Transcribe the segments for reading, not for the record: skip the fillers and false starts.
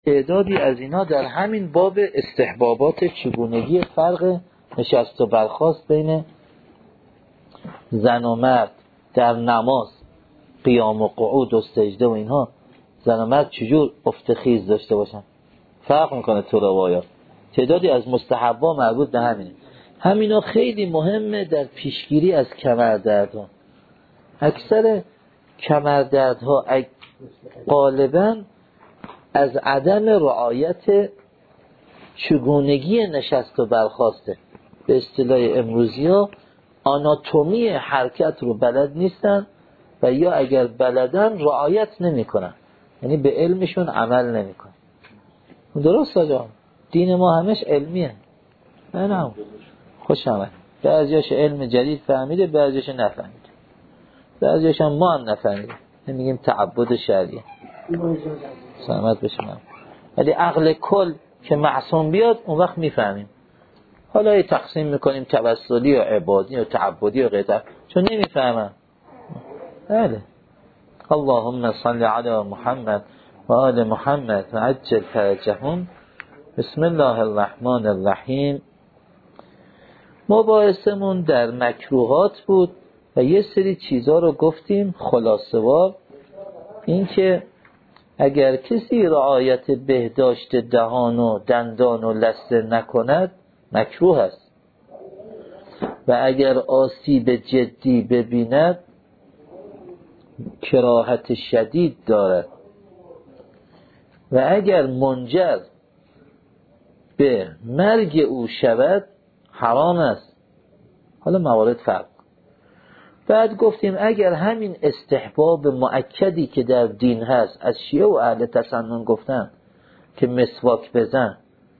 تعدادی از اینا در همین باب استحبابات چگونگی فرق نشست و برخاست بین زن و مرد در نماز، قیام و قعود و سجده و اینها، زن و مرد چجور افتخیز داشته باشن، فرق میکنه تو روایات. تعدادی از مستحبا مربوط به همینه. همینا خیلی مهمه در پیشگیری از کمردردها. اکثر کمردردها غالباً از عدم رعایت چگونگی نشست و برخاسته. به اصطلاح امروزی ها آناتومی حرکت رو بلد نیستن و یا اگر بلدن رعایت نمی کنن، یعنی به علمشون عمل نمی کنن. درست آجا دین ما همش علمیه. نه خوش آمد. بعضیاش علم جدید فهمیده، بعضیاش نفهمیده، بعضیاش هم ما هم نفهمیده. نمیگیم تعبد شرعیه، سلامت بشیم. ولی عقل کل که معصوم بیاد اون وقت میفهمیم. حالا تقسیم میکنیم توسلی و عبادی و تعبدی و غیره، چون نمیفهمم. بله. اللهم صل علی محمد و آل محمد و عجل فرجهم. بسم الله الرحمن الرحیم. مباحثمون در مکروهات بود و یه سری چیزا رو گفتیم خلاصه‌وار. این که اگر کسی رعایت بهداشت دهان و دندان و لثه نکند مکروه است و اگر آسیب جدی ببیند کراهت شدید دارد و اگر منجر به مرگ او شود حرام است. حالا موارد فرق. بعد گفتیم اگر همین استحباب مؤکدی که در دین هست از شیعه و اهل تسنن گفتن که مسواک بزن،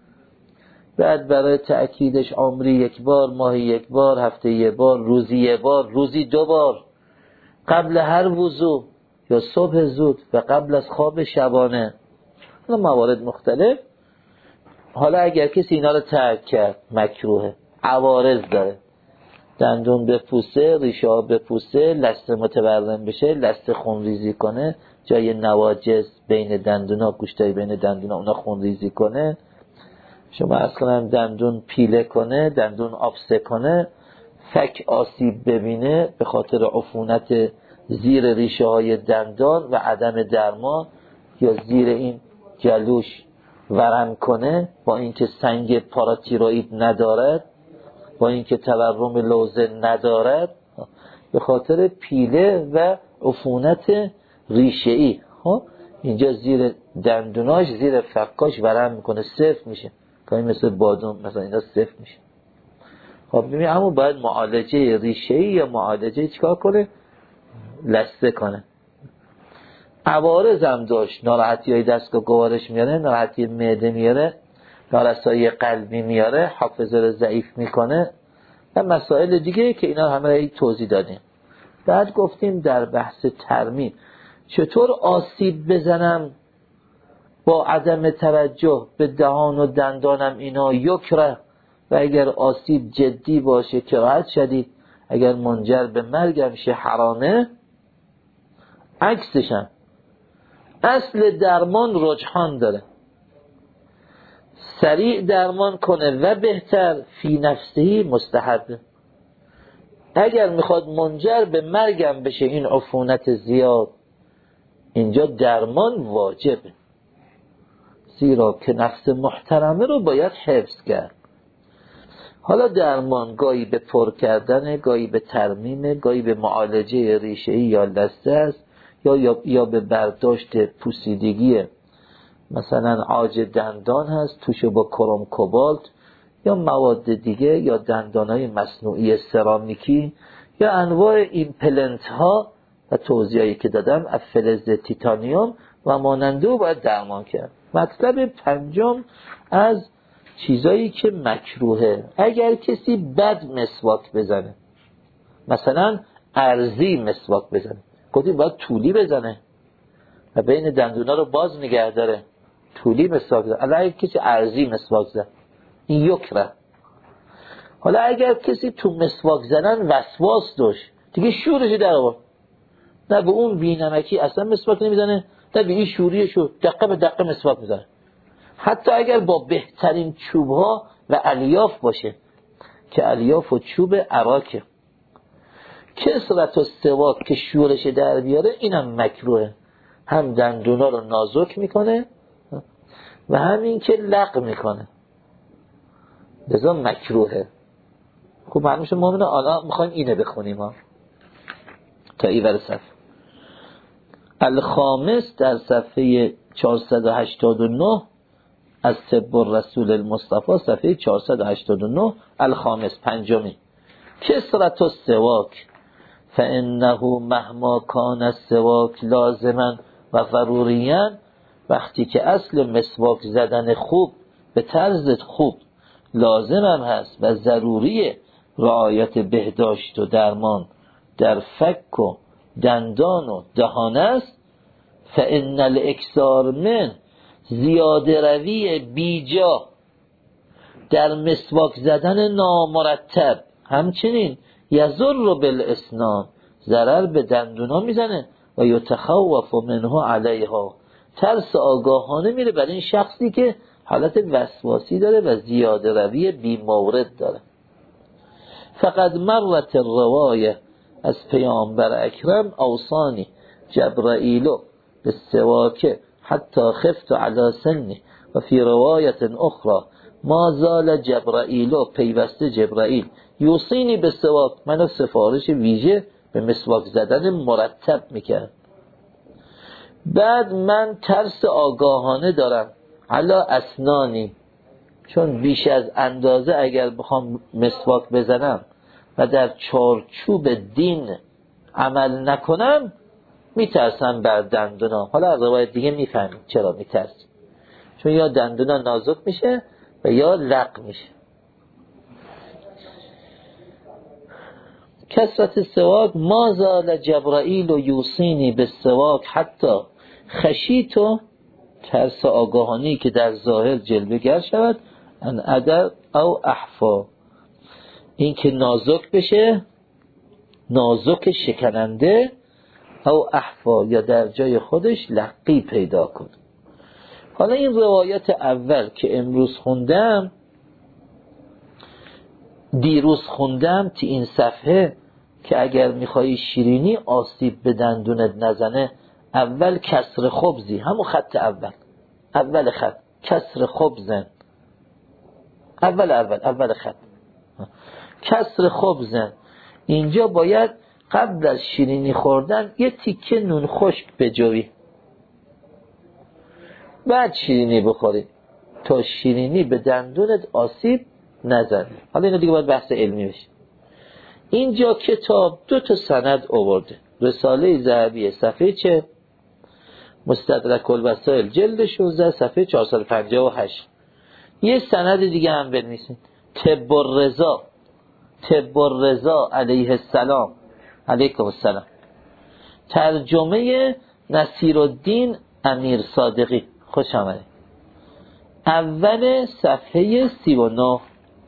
بعد برای تأکیدش عمری یک بار، ماهی یک بار، هفته یک بار، روزی یک بار، روزی دو بار، قبل هر وضو یا صبح زود و قبل از خواب شبانه، حالا موارد مختلف. حالا اگر کسی اینا رو ترک کرد مکروهه. عوارض داره، دندون بپوسه، ریشه ها بپوسه، لثه متورم بشه، لثه خونریزی کنه، جای نواجس بین دندون ها، گوشتای بین دندون ها اونا خونریزی کنه، شما اصلا دندون پیله کنه، دندون آفسه کنه، فک آسیب ببینه به خاطر عفونت زیر ریشه های دندان و عدم درمان، یا زیر این جلوش ورم کنه با اینکه سنگ پاراتیروئید ندارد، با اینکه تورم لوزه ندارد، به خاطر پیله و عفونت ریشه‌ای اینجا زیر دندوناش، زیر فکاش ورم میکنه، سفت میشه، کمی مثل بادام مثلا اینا سفت میشه. خب ببین همون باید معالجه ریشه‌ای یا معالجه چیکار کنه؟ لثه کنه. عوارض هم داشت، ناراحتی های دستگاه گوارش میاره، ناراحتی معده میاره، نارسایی قلبی میاره، حافظه رو ضعیف میکنه و مسائل دیگه که اینا همه توضیح دادیم. بعد گفتیم در بحث ترمیم چطور آسیب بزنم با عدم توجه به دهان و دندانم، اینا یکره، و اگر آسیب جدی باشه کراهت شدید، اگر منجر به مرگم شه حرامه. عکسشم اصل درمان رجحان داره، سریع درمان کنه و بهتر فی نفسهی مستحب. اگر میخواد منجر به مرگم بشه این عفونت زیاد، اینجا درمان واجبه، زیرا که نفس محترمه رو باید حفظ کرد. حالا درمان گاهی به پر کردن، گاهی به ترمیم، گاهی به معالجه ریشه‌ای یا لثه است، یا به برداشت پوسیدگی مثلا عاج دندان هست توش با کروم کوبالت یا مواد دیگه، یا دندانهای مصنوعی سرامیکی، یا انواع ایمپلنت ها و توضیحی که دادم از فلز تیتانیوم و ماننده رو باید درمان کرد. مطلب پنجم از چیزایی که مکروهه، اگر کسی بد مسواک بزنه، مثلا عرضی مسواک بزنه، گفتیم باید طولی بزنه و بین دندونا رو باز نگه داره، طولی مسواک زنه. اگر کسی عرضی مسواک زنه این یکره. حالا اگر کسی تو مسواک زنن وسواس داشت، دیگه شورش در آورد، نه به اون بینمکی اصلا مسواک نمیزنه، نه به این شوریشو دقیقه به دقیقه مسواک میزنه، حتی اگر با بهترین چوبها و الیاف باشه که الیاف و چوب عراکه. کسرت و سواک که شورش در بیاره اینم مکروهه، هم دندونا رو نازک میکنه و همین که لق میکنه، لذا مکروهه. خب معلومه مومنه حالا میخوایم اینه بخونیم ها تا ایور صفحه. الخامس در صفحه 489 از طب الرسول المصطفى صفحه 489 الخامس پنجمی. کسرت السواک فانه مهما کان السواک لازما و ضروریا، وقتی که اصل مسواک زدن خوب به طرز خوب لازم هم هست و ضروری رعایت بهداشت و درمان در فک و دندان و دهان است، فان الاکثار من زیاده روی بیجا در مسواک زدن نامرتب همچنین یضر بالاسنان ضرر به دندونا میزنه و یتخوف منه علیها، ترس آگاهانه میره برای این شخصی که حالت وسواسی داره و زیاده روی بی مورد داره. فقد مرت الروایه از پیامبر اکرم اوصانی جبرائیلو به سواکه حتی خفت علی سنی و فی روایت اخرى ما زال جبرائیلو پیوسته جبرائیل یوصینی به سواک، منو سفارش ویژه به مسواک زدن مرتب میکرد. بعد من ترس آگاهانه دارم علی اسنانی، چون بیش از اندازه اگر بخوام مسواک بزنم و در چارچوب دین عمل نکنم میترسم بر دندونام. حالا از روایت دیگه میفهمید چرا میترسیم، چون یا دندونا نازک میشه و یا لق میشه. کسرت سواک ما زال جبرائیل و یوصینی به سواک حتی خشیتو، ترس آگاهانی که در ظاهر جلوه گر شود، ان ادر او احفا، این که نازک بشه، نازک شکننده، او احفا یا در جای خودش لقی پیدا کن. حالا این روایت اول که امروز خوندم، دیروز خوندم تو این صفحه که اگر میخوایی شیرینی آسیب به دندونت نزنه، اول کسر خبزی، همون خط اول خط کسر خبزن، اول خط کسر خبزن. اینجا باید قبل از شیرینی خوردن یه تیکه نون خشک بجوی، بعد شیرینی بخوری تا شیرینی به دندونت آسیب نزنه. حالا اینو دیگه باید بحث علمی بشه. اینجا کتاب 2 سند آورده. رساله ذهبی صفحه چه؟ مستدرک الوسائل جلد 16 صفحه 458. یه سند دیگه هم بنویسید. طب الرضا علیه السلام، علیکم السلام، ترجمه نصیرالدین امیر صادقی، خوش آمدید. اول صفحه 39.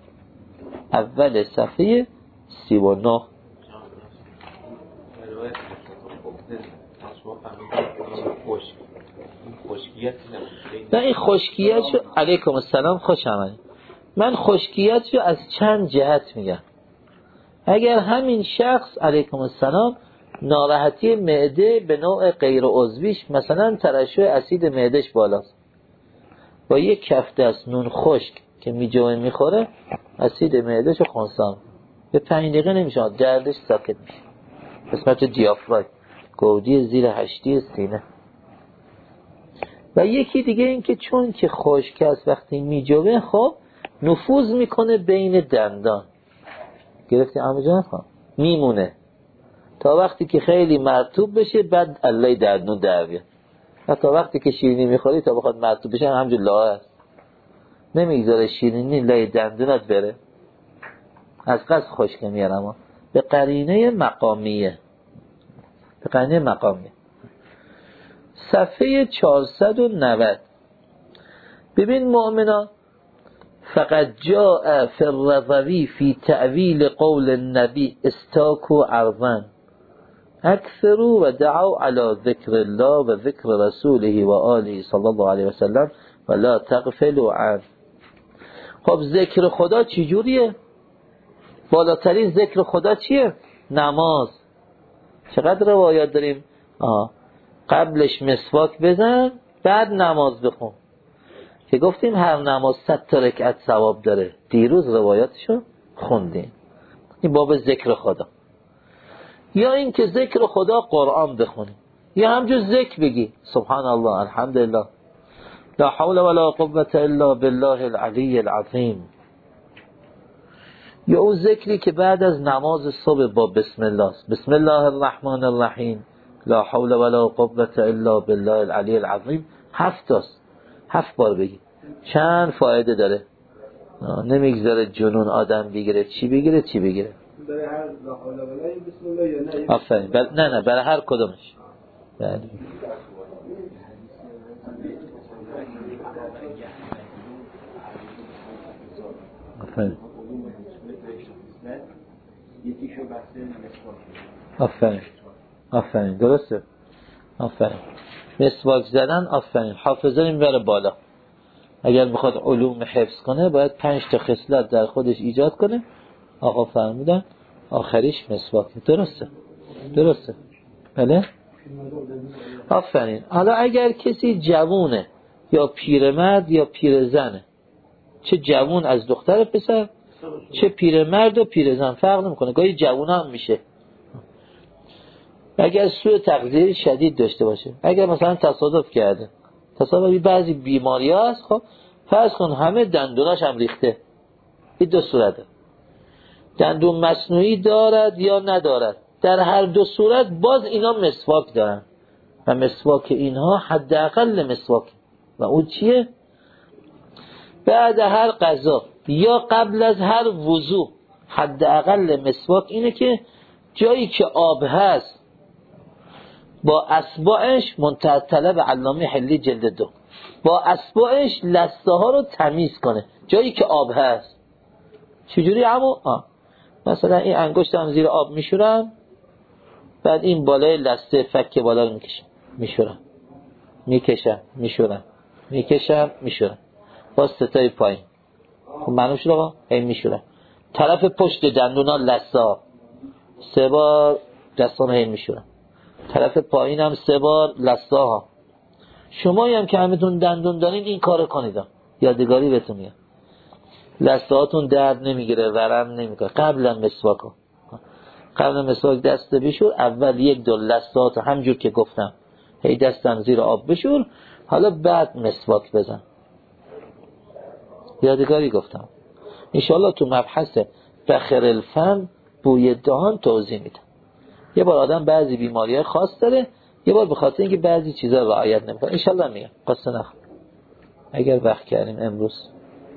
نه این خشکیتشو، علیکم السلام، خوش آمدید. من خشکیتشو از چند جهت میگم. اگر همین شخص علیکم السلام ناراحتی معده به نوع غیر عضویش، مثلا ترشح اسید معدهش بالاست، با یک کف دست نون خشک که میجوه میخوره اسید معدهشو خونسان به 5 دقیقه نمیشه، دردش ساکت میشه. قسمت دیافراگم، گودی زیر هشتی سینه. و یکی دیگه این که چون که خشک است وقتی میجوه، خب نفوذ میکنه بین دندان، گرفتی عمو جان؟ میمونه تا وقتی که خیلی مرطوب بشه، بعد الله دندون در بیاد. تا وقتی که شیرینی میخوری تا بخواد مرطوب بشه همجور لاه است، نمیگذاره شیرینی لای دندونت بره. از قصد خشک میارم به قرینه مقامیه. صفحه 490. ببین مؤمنا، فقط جاء فی الرضوی فی تعویل قول النبی استاکو عرضا اکثروا و دعوا علی ذکر الله و ذکر رسوله و آله صلی الله علیه و سلم ولا تغفلوا عنه. خب ذکر خدا چی جوریه؟ بالاترین ذکر خدا چیه؟ نماز. چقدر روایات داریم قبلش مسواک بزن بعد نماز بخون، که گفتیم هر نماز 100 تا رکعت ثواب داره. دیروز روایاتشو خوندیم. این باب ذکر خدا. یا این که ذکر خدا قرآن بخونی، یا همجور ذکر بگی سبحان الله الحمدلله لا حول ولا قوة الا بالله العلی العظیم. یا اون ذکری که بعد از نماز صبح با بسم الله است، بسم الله الرحمن الرحیم لا حول ولا قوة الا بالله العلی العظیم 7 تاست، 7 بار بگی. چند فایده داره، نمیگذاره جنون آدم بگیره. چی بگیره؟ برای هر لا حول ولا بسم الله یا نه؟ آفرین. نه برای هر کدومش. بله. آفرین درسته. آفرین. مسواک زدن. آفرین. حافظه این بره بالا. اگر بخواد علوم حفظ کنه باید 5 تا خصلت در خودش ایجاد کنه. آقا فرمودن آخریش مسواک. درسته. بله. آفرین. حالا اگر کسی جوونه یا پیرمرد یا پیرزنه، چه جوون از دختر پسر چه پیرمرد و پیرزن فرق نمیکنه، گاهی جوون هم میشه. اگر سوء تغذیه شدید داشته باشه، اگر مثلا تصادف کرده، تصادفی بعضی بیماری هست، خب فرض کن همه دندوناش هم ریخته، این 2 صورته، دندون مصنوعی دارد یا ندارد، در هر 2 صورت باز اینا مسواک دارن و مسواک اینها حداقل مسواک. و اون چیه؟ بعد هر غذا یا قبل از هر وضو حداقل مسواک اینه که جایی که آب هست با اصبعش، منتهی طلب علامه حلی جلد 2، با اصبعش لثه ها رو تمیز کنه جایی که آب هست. چجوری عمو؟ مثلا این انگشتم زیر آب میشورم، بعد این بالای لثه فک بالا رو میشورم، میشورم با ستای پایین. خب معلوم شد آقا؟ این میشورم طرف پشت دندونا لثه ها 3 بار دستان این میشورم، طرف پایین هم 3 بار لثه ها. شمایی هم که همتون دندون دارین این کارو کنید، یادگاری بهتون میاد. لثه هاتون درد نمیگیره، ورم نمیکنه. قبلا مسواک دست بشور، اول 1-2 لثه هاتو همجور که گفتم هی دستم زیر آب بشور، حالا بعد مسواک بزن. یادگاری گفتم. انشالله تو مبحث بخر الفم بوی دهان توضیح میدم. یه بار آدم بعضی بیماری‌های خاص داره، یه بار به خاطر اینکه بعضی چیزا رعایت نمیکنه. انشالله میگم قصه نخ اگر وقت کردیم امروز.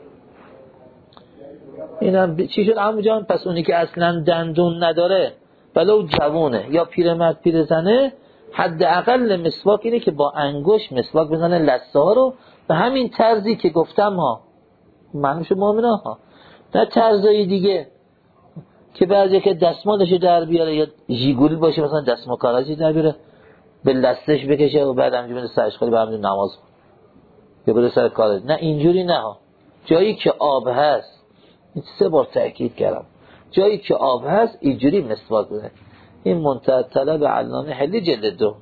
اینم چی شد عمو جان؟ پس اونی که اصلا دندون نداره ولو جوونه یا پیرمرد پیرزنه، حداقل مسواک اینه که با انگشت مسواک بزنه لثه ها رو، به همین طرزی که گفتم ها. منوش مؤمنا ها، نه طرزای دیگه که بعضی که دستمالش در بیاره یا ژیگولی باشه مثلا دستمال کاراجی در بیاره به لثهش بکشه و بعد همینجوری سرش خالی برام نماز یا بره سر کار. نه اینجوری نه ها. جایی که آب هست، این 3 بار تاکید کردم، جایی که آب هست اینجوری مسواک بزنه. این منتهی طلب علامه حلی جلد 2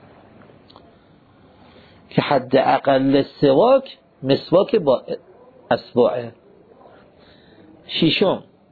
که حد اقل سواک مسواک با اصبعه. 6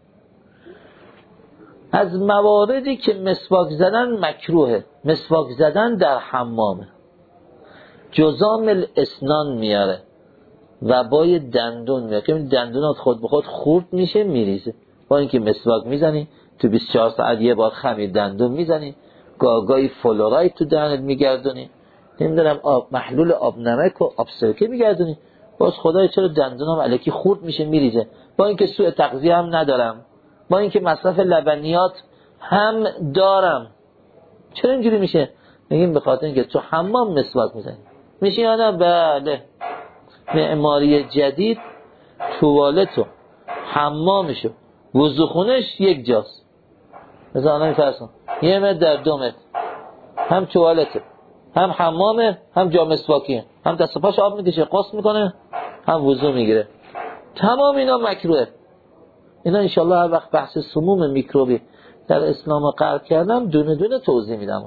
از مواردی که مسواک زدن مکروهه، مسواک زدن در حمامه. جزام الاسنان میاره، وبای دندون میاره که دندونات خود به خود خورد میشه میریزه. با اینکه مسواک میزنی تو 24 ساعت یه بار خمیر دندون میزنی، گاگای فلوراید تو دهنت میگردونی، نمیدونم آب محلول آب نمک و آب سرکه میگردونی، باز خدای چرا دندونام الکی خورد میشه میریزه. با اینکه سوء تغذیه هم ندارم، با اینکه مصرف لبنیات هم دارم، چرا اینجوری میشه؟ میگیم به خاطر اینکه تو حمام مسواک میزنی. میشه یا نه؟ بله. معماری جدید توالتو حمامشو وضوخونش یک جاست. مثلا الان فرض کن 1 متر در 2 متر هم توالته هم حمامه هم جا مسواکیه، هم دست و پاش آب میکشه قص میکنه هم وضو میگیره. تمام اینا مکروه. اینا انشالله هر وقت بحث سموم میکروبی در اسلام غرق کردم دونه دونه توضیح میدم.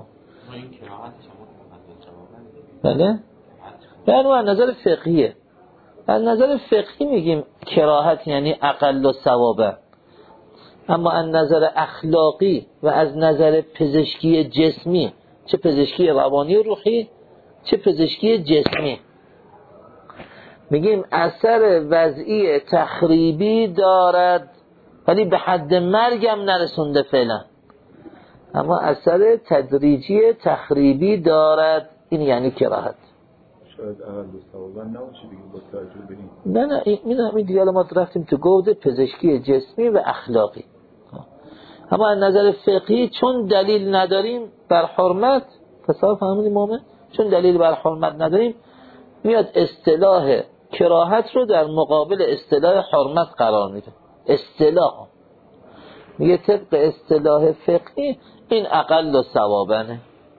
بله؟ یعنی از نظر فقهیه. از نظر فقهی میگیم کراهت یعنی اقل و ثوابه. اما از نظر اخلاقی و از نظر پزشکی جسمی، چه پزشکی روانی و روحی چه پزشکی جسمی، میگیم اثر وضعی تخریبی دارد ولی به حد مرگم نرسونده فعلا، اما اثر تدریجی تخریبی دارد. این یعنی کراهت. شاید اقل و ثوابا نباشه دیگه با توجه به این. نه این دیگه ما رفتیم تو گود پزشکی جسمی و اخلاقی. اما از نظر فقهی چون دلیل نداریم بر حرمت، تصور فهمیدیم مومن؟ چون دلیل بر حرمت نداریم میاد اصطلاح کراهت رو در مقابل اصطلاح حرمت قرار میده. اصطلاح میگه طبق اصطلاح فقهی این اقل و ثوابنه.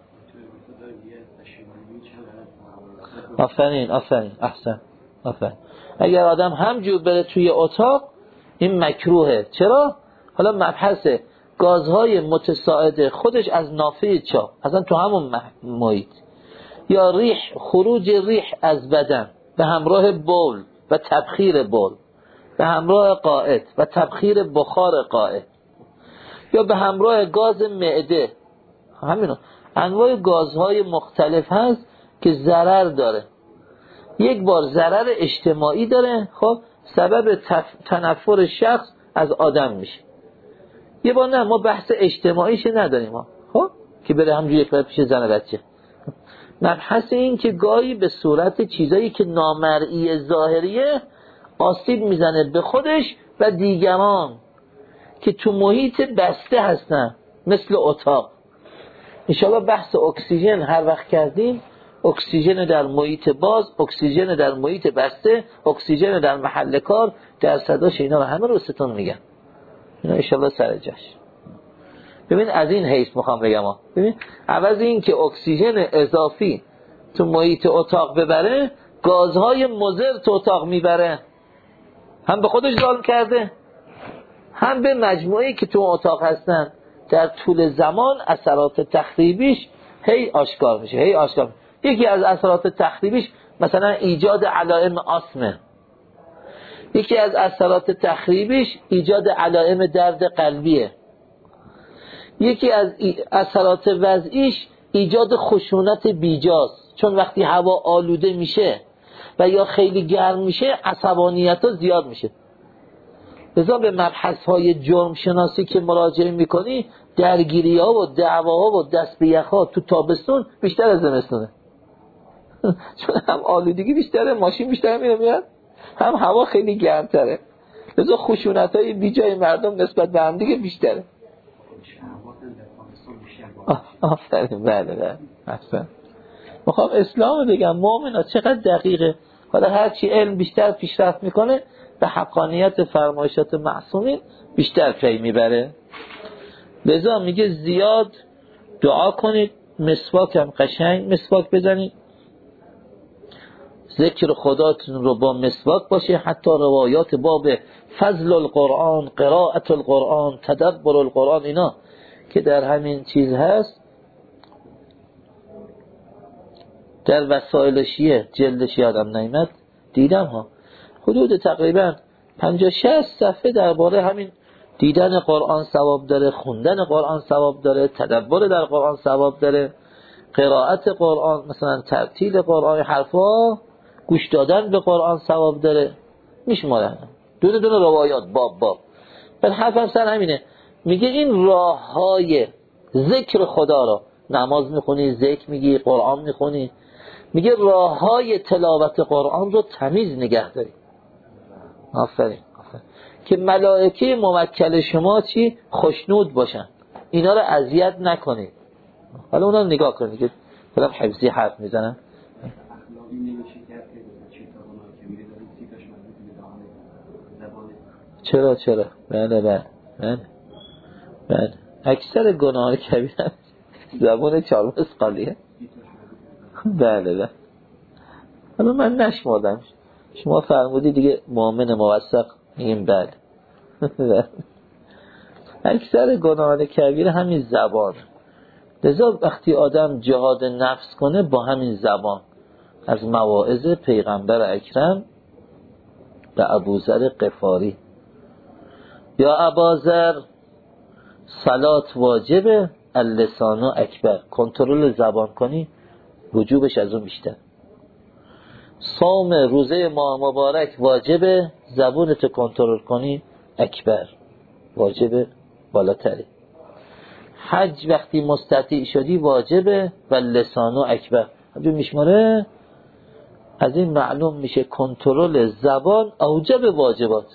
آفرین احسن. اگر آدم همجور بره توی اتاق این مکروهه. چرا؟ حالا مبحث گازهای متساعد خودش از نافه چا اصلا تو همون محیط، یا خروج ریح از بدن به همراه بول و تبخیر بول، به همراه قائط و تبخیر بخار قائط، یا به همراه گاز معده. همینو انواع گازهای مختلف هست که ضرر داره. یک بار ضرر اجتماعی داره، خب سبب تنفر شخص از آدم میشه. یه بار نه، ما بحث اجتماعیش نداریم ها، خب که بره همجوری یک بار پیش زن بچه. مبحث این که گاهی به صورت چیزایی که نامرئی ظاهریه آسیب میزنه به خودش و دیگران که تو محیط بسته هستن مثل اتاق. انشاءالله بحث اکسیژن هر وقت کردیم، اکسیژن در محیط باز، اکسیژن در محیط بسته، اکسیژن در محل کار، درصداش اینا رو همه رو ستون میگن. اینا انشاءالله سر جاش. ببین از این حیث میخوام بگم ببین عوض این که اکسیژن اضافی تو محیط اتاق ببره، گازهای مضر تو اتاق میبره. هم به خودش ظالم کرده، هم به مجموعه‌ای که تو اتاق هستن. در طول زمان اثرات تخریبیش هی آشکار میشه. یکی از اثرات تخریبیش مثلا ایجاد علائم آسمه. یکی از اثرات تخریبیش ایجاد علائم درد قلبیه. یکی از اثرات وضعیش ایجاد خشونت بیجاست، چون وقتی هوا آلوده میشه و یا خیلی گرم میشه عصبانیت ها زیاد میشه. لذا به مبحث های جرم شناسی که مراجعه میکنی، درگیری ها و دعواها و دست به یخ ها تو تابستون بیشتر از زمستونه. چون هم آلودگی بیشتره، ماشین بیشتر میاد، هم هوا خیلی گرمتره. لذا خشونت های بیجای مردم نسبت به هم دیگه بیشتره. آفرین. بله احسن. میخوام اسلام رو بگم مؤمنا چقدر دقیقه. حالا هرچی علم بیشتر پیشرفت میکنه به حقانیت فرمایشات معصومین بیشتر پی میبره. لذا میگه زیاد دعا کنید، مسواک هم قشنگ مسواک بزنید، ذکر خداتون رو با مسواک باشه. حتی روایات باب فضل القرآن، قراءت القرآن، تدبر القرآن، اینا که در همین چیز هست در وسائل شیعه جلدش یادم نیامد دیدم ها، حدود تقریبا 50-60 صفحه درباره همین دیدن قرآن ثواب داره، خوندن قرآن ثواب داره، تدبر در قرآن ثواب داره، قرائت قرآن مثلا ترتیل قرآن، حرفا گوش دادن به قرآن ثواب داره. میشماره دونه روایات باب. بعد حرفم سر همینه، میگه این راههای ذکر خدا رو، نماز میخونی، ذکر میگی، قرآن میخونی، میگه راههای تلاوت قرآن رو تمیز نگه داری. آفرین. که ملائکه موکل شما چی؟ خوشنود باشن، اینا رو اذیت نکنید. حالا اونا رو نگاه کنید که خودم حفظی حرف میزنن. چرا بله اکثر گناه کبیره زبان چارمز قالیه. بله حالا من نشمردم شما فرمودی دیگه مؤمن موثق، میگیم بله. اکثر گناهان کبیره همین زبان. لذا وقتی آدم جهاد نفس کنه با همین زبان، از مواعظ پیغمبر اکرم به ابوذر غفاری، یا اباذر صلات واجبه اللسان اکبر، کنترل زبان کنی وجوبش از اون بیشتر. صوم روزه ماه مبارک واجبه، زبونت کنترل کنی اکبر، واجبه بالاتری. حج وقتی مستطیع شدی واجبه و لسانو اکبر، همجور میشماره. از این معلوم میشه کنترل زبان اوجب واجبات،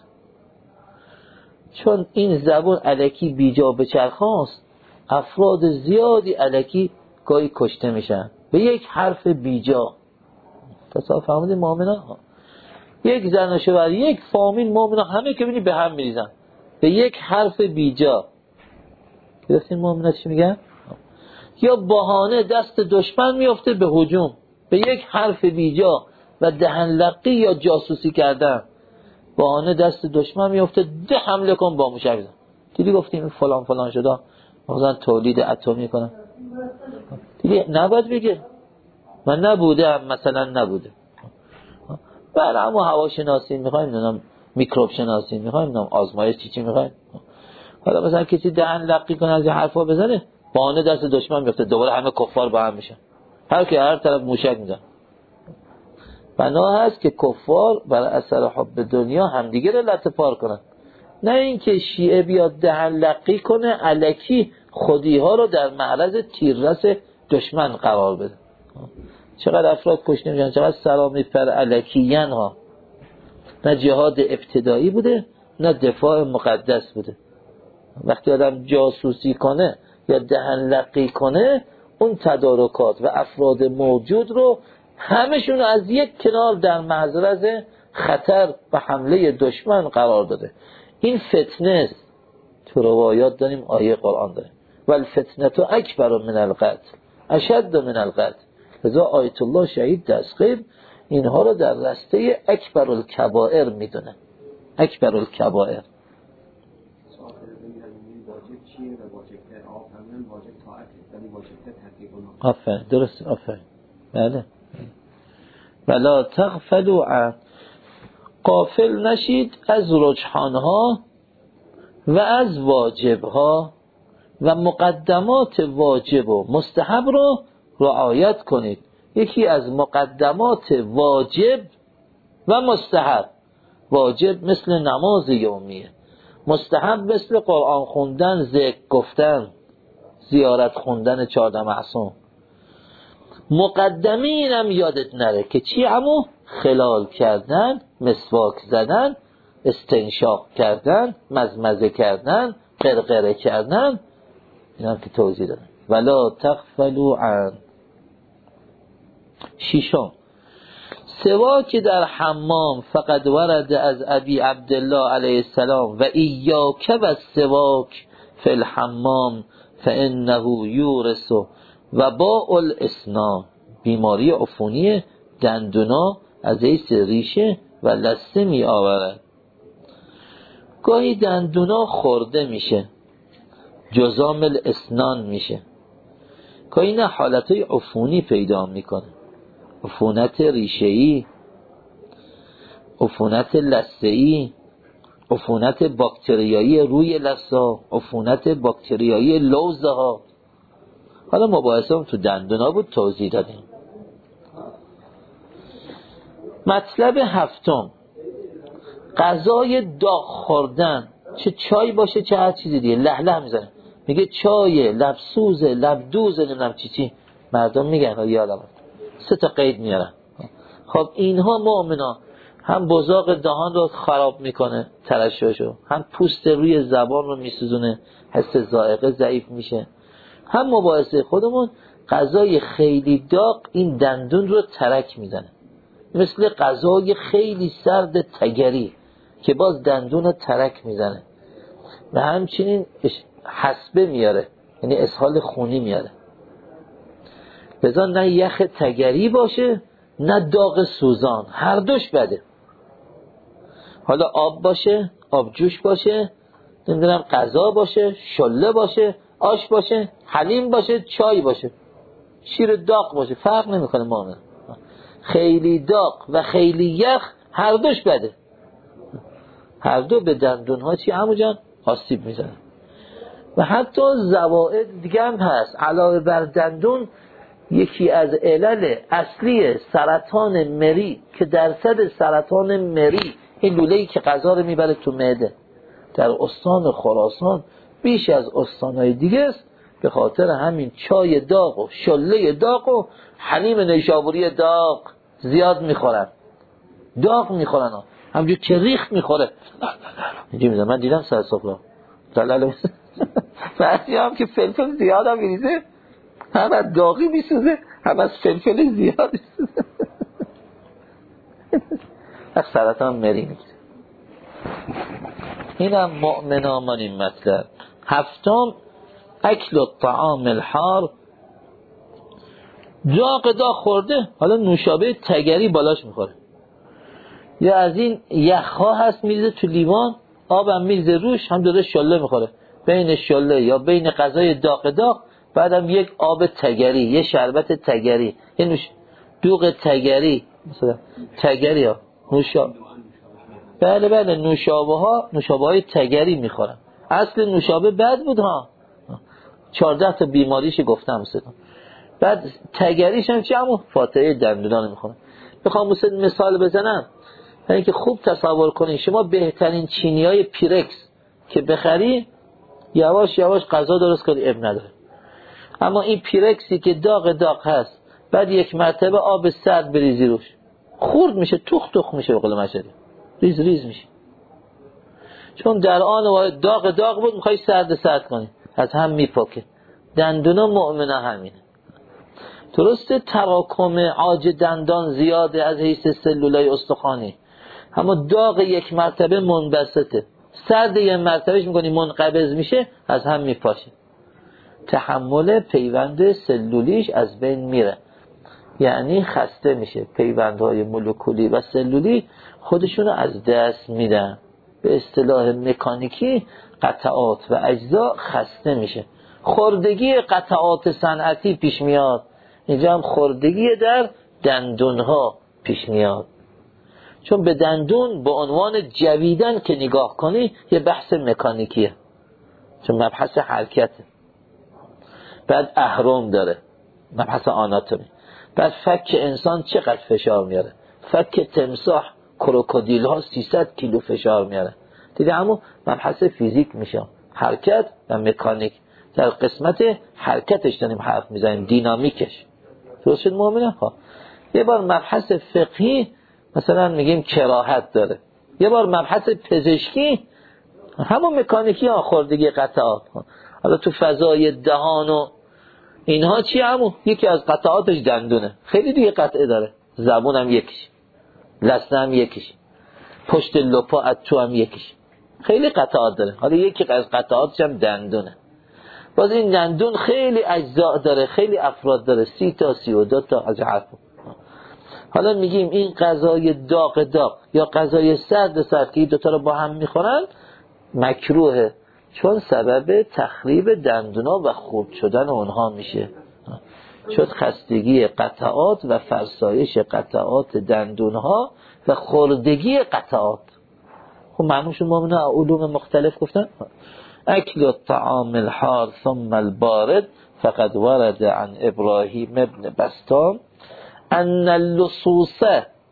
چون این زبان الکی بیجا بچرخاست، افراد زیادی الکی گاهی کشته میشن به یک حرف بیجا. تصاف فهمیدی مؤمنان ها، یک زن و شوهر، یک فامیل مؤمنان همه که بینی به هم میریزن به یک حرف بیجا. گرفتین مؤمنات چی میگن؟ یا بهانه دست دشمن میفته به هجوم به یک حرف بیجا و دهن لقی یا جاسوسی کردن، بهانه دست دشمن میفته ده حمله کن با موشک بزن. دیدی گفتیم فلان فلان شده مثلا تولید اتمی کنن، دیدی نباید بگه من نبودم، مثلا نبوده. بله اما هواشناسی میخوایم، نمیدونم میکروب شناسی میخوایم، نمیدونم آزمایش چی میخوایم. حالا مثلا کسی دهن لقی کنه از این حرفا بزنه، بهانه دست دشمن میفته، دوباره همه کفار با هم میشن، هر کی هر طرف موشک میزنه. بنا هست که کفار برای اثر حب دنیا همدیگه رو لطه پار کنن، نه اینکه شیعه بیاد دهن لقی کنه الکی خودی ها رو در معرض تیررس دشمن قرار بده. چقدر افراد کشته میشن، چقدر سلامی پر الکیین ها. نه جهاد ابتدایی بوده نه دفاع مقدس بوده. وقتی آدم جاسوسی کنه یا دهن لقی کنه، اون تدارکات و افراد موجود رو همشون از یک کنار در معرض خطر و حمله دشمن قرار داده. این فتنه است. تو روایات داریم، آیه قرآن داریم والفتنه تو اکبر من القتل اشد من القتل. لذا آیت الله شهید دستقیب اینها رو در رسته اکبر الکبائر میدونه. اکبر الکبائر آفرین، درست، آفرین، بله. ولا تغفلوا عن، غافل نشید از رجحانها و از واجبها و مقدمات واجب و مستحب رو رعایت کنید. یکی از مقدمات واجب و مستحب، واجب مثل نماز یومیه، مستحب مثل قرآن خوندن، ذکر گفتن، زیارت خوندن 14 معصوم. مقدمین هم یادت نره که چی؟ همو خلال کردن، مسواک زدن، استنشاق کردن، مزمزه کردن، قرقره کردن، اینا که توضیح دادن. ولا تغفلوا عن. ششم، سواک در حمام فقد ورد از ابی عبدالله علیه السلام و ایاک و السواک فی الحمام فانه یورث وباء الاسنان. بیماری عفونی دندونا از ایس ریشه و لثه می آورد. گاهی دندونا خورده میشه، جزام الاسنان میشه، گاهی نه حالتهای عفونی پیدا میکنه، عفونت ریشه‌ای، عفونت لثه‌ای، عفونت باکتریایی روی لثه، عفونت باکتریایی لوزه ها. حالا مباحثه هم تو دندونا بود، توضیح دادیم. مطلب هفتم، غذای داغ خوردن، چه چای باشه چه هر چیزی دیگه، لهله میزنه میگه چای لبسوز لبدوز نمیدونم چی مردم میگن یادم 3 تا قید میارن. خب اینها مؤمنا هم بزاق دهان رو خراب میکنه ترشحشو، هم پوست روی زبان رو میسوزونه، حس ذائقه ضعیف میشه. هم مباحثه خودمون، غذای خیلی داغ این دندون رو ترک میزنه، مثل غذای خیلی سرد تگری که باز دندون رو ترک میزنه و همچنین حسبه میاره، یعنی اسهال خونی میاره. لذا نه یخ تگری باشه نه داغ سوزان، هر دوش بده. حالا آب باشه، آب جوش باشه، نمیدونم غذا باشه، شله باشه، آش باشه، حلیم باشه، چای باشه، شیر داغ باشه، فرق نمیکنه مؤمن. خیلی داغ و خیلی یخ هر دوش بده، هر دو به دندونها چی عمو جان؟ آسیب میزنه. و حتی زوائد دیگه هم هست علاوه بر دندون. یکی از علل اصلی سرطان مری که درصد سرطان مری، این لوله‌ای که غذا رو میبره تو معده، در استان خراسان بیش از استانهای دیگه است، به خاطر همین چای داغ و شله داغ و حلیم نیشابوری داغ زیاد میخورن. داغ میخورن همجور که ریخت میخوره اینجا میزن. من دیدم سر صبح دلال بعضی هم که فلفل زیاد هم میریزه، هم از داغی میسوزه هم از فلفل زیاد میسوزه. از سرطان مری میگیره. این هم مؤمنان این مطلب. هفتم اکل الطعام الحار. داغ خورده، حالا نوشابه تگری بالاش میخوره، یا از این یخها هست میریزه تو لیوان، آبم میریزه روش، هم داره شله میخوره، بین شله یا بین غذای داغ بعدم یک آب تگری، یه شربت تگری، یه دوغ تگری، مثلا تگری ها نوشابه، بله نوشابه های تگری میخورن. اصل نوشابه بد بود ها، 14 تا بیماریش گفتم سدم. بعد تگریش هم چی همون فاتحه دندونان میخورن. بخوام مثال بزنم، یعنی که خوب تصور کنید شما بهترین چینیای پیرکس که بخری، یواش یواش غذا درست کنی اب نداره. اما این پیرکسی که داغ هست، بعد یک مرتبه آب سرد بریزی روش، خورد میشه، تخ میشه، به قول مشهدی ریز میشه، چون در آن واحد داغ بود میخوای سرد کنی، از هم میپاکه. دندونا مؤمنه همینه. درسته تراکم عاج دندان زیاده از حیث سلولای استخوانی، اما داغ یک مرتبه منبسطه، سرد یک مرتبهش میکنی منقبض میشه، از هم میپاشه، تحمل پیوند سلولیش از بین میره، یعنی خسته میشه، پیوندهای مولکولی و سلولی خودشونو از دست میدن. به اصطلاح مکانیکی قطعات و اجزا خسته میشه. خوردگی قطعات صنعتی پیش میاد، اینجا هم خوردگی در دندونها پیش میاد، چون به دندون به عنوان جویدن که نگاه کنی یه بحث مکانیکیه، چون مبحث حرکته. بعد اهرم داره، مبحث آناتومی. بعد فک انسان چقدر فشار میاره، فک تمساح کروکودیل ها 300 کیلو فشار میاره. دیدی همون مبحث فیزیک میشه، حرکت و مکانیک. در قسمت حرکتش داریم حرف میزنیم، دینامیکش. درست شد مؤمنه ها. یه بار مبحث فقهی مثلا میگیم کراهت داره، یه بار مبحث پزشکی همون مکانیکی ها، خوردگی قطعات. حالا تو فضای دهان و اینها چی همون یکی از قطعاتش دندونه، خیلی دیگه قطعه داره، زبون هم یکیش، لثه هم یکیش، پشت لپا اتو هم یکیش، خیلی قطعات داره. حالا یکی از قطعاتش هم دندونه. باز این دندون خیلی اجزا داره، خیلی افراد داره، 30 تا 32 تا از حرف. حالا میگیم این غذای داغ یا غذای سرد که این دوتا رو با هم میخورن مکروهه، چون سبب تخریب دندونا و خرد شدن اونها میشه، چون خستگی قطعات و فرسایش قطعات دندونها و خوردگی قطعات. خب معنوش مؤمنه علوم مختلف گفتن. اکل الطعام الحار ثم البارد فقد ورد عن ابراهیم ابن بستام ان اللصوص،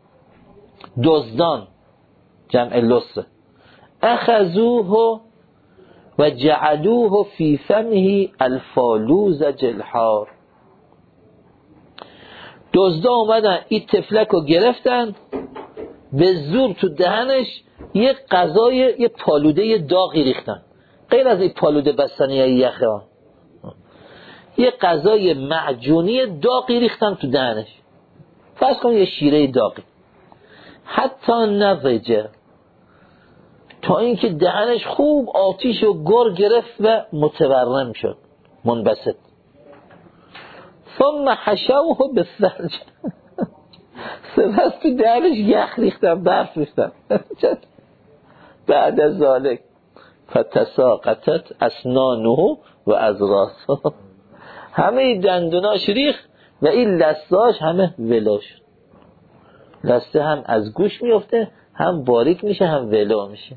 دزدان جمع لص، اخذوه و جعلوه فی فمه الفالوزج الحار. دزدا اومدن این تفلک رو گرفتن، به زور تو دهنش یه غذای یه پالوده داغی ریختن، غیر از این پالوده بستنی یا یخه ها، یه غذای معجونی داغی ریختن تو دهنش، فرض کن یه شیره داغی، حتی نضجه، تا اینکه دهنش خوب آتیش و گر گرفت و متورم شد، منبسط. ثم حشوه بالثلج، سپس تو دهنش یخ ریختن، برف ریختن. بعد از ذالک فتساقطت اسنانه و ازراسه، همه دندوناش ریخت و این لثه‌اش همه ولو شد. لثه هم از گوش میفته، هم باریک میشه، هم ولو میشه.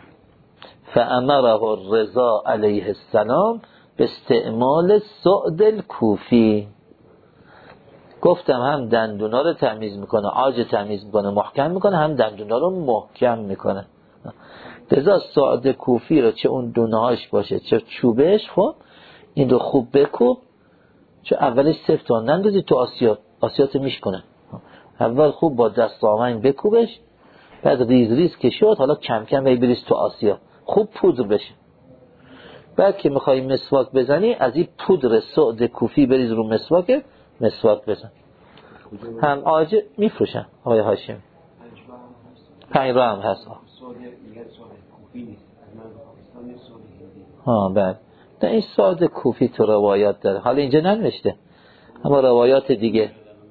فامره الرضا علیه السلام به استعمال سعد الکوفی. گفتم هم دندونا رو تمیز میکنه، عاج تمیز میکنه، محکم میکنه، هم دندونا رو محکم میکنه. لذا سعد کوفی رو چه اون دونهاش باشه چه چوبش، خب این رو خوب بکوب، چه اولش سفت تا نندازی تو آسیات میشکنه. اول خوب با دست آهنگ بکوبش، بعد ریز ریز که شد حالا کم کم بریز تو آسیا، خوب پودر بشه. بعد که میخوای مسواک بزنی از این پودر سعد کوفی بریز رو مسواک بزن. هم عاج میفروشن آقای هاشمی، 5 هم هست. بله در این سعد کوفی تو روایات داره، حالا اینجا ننوشته اما روایات دیگه.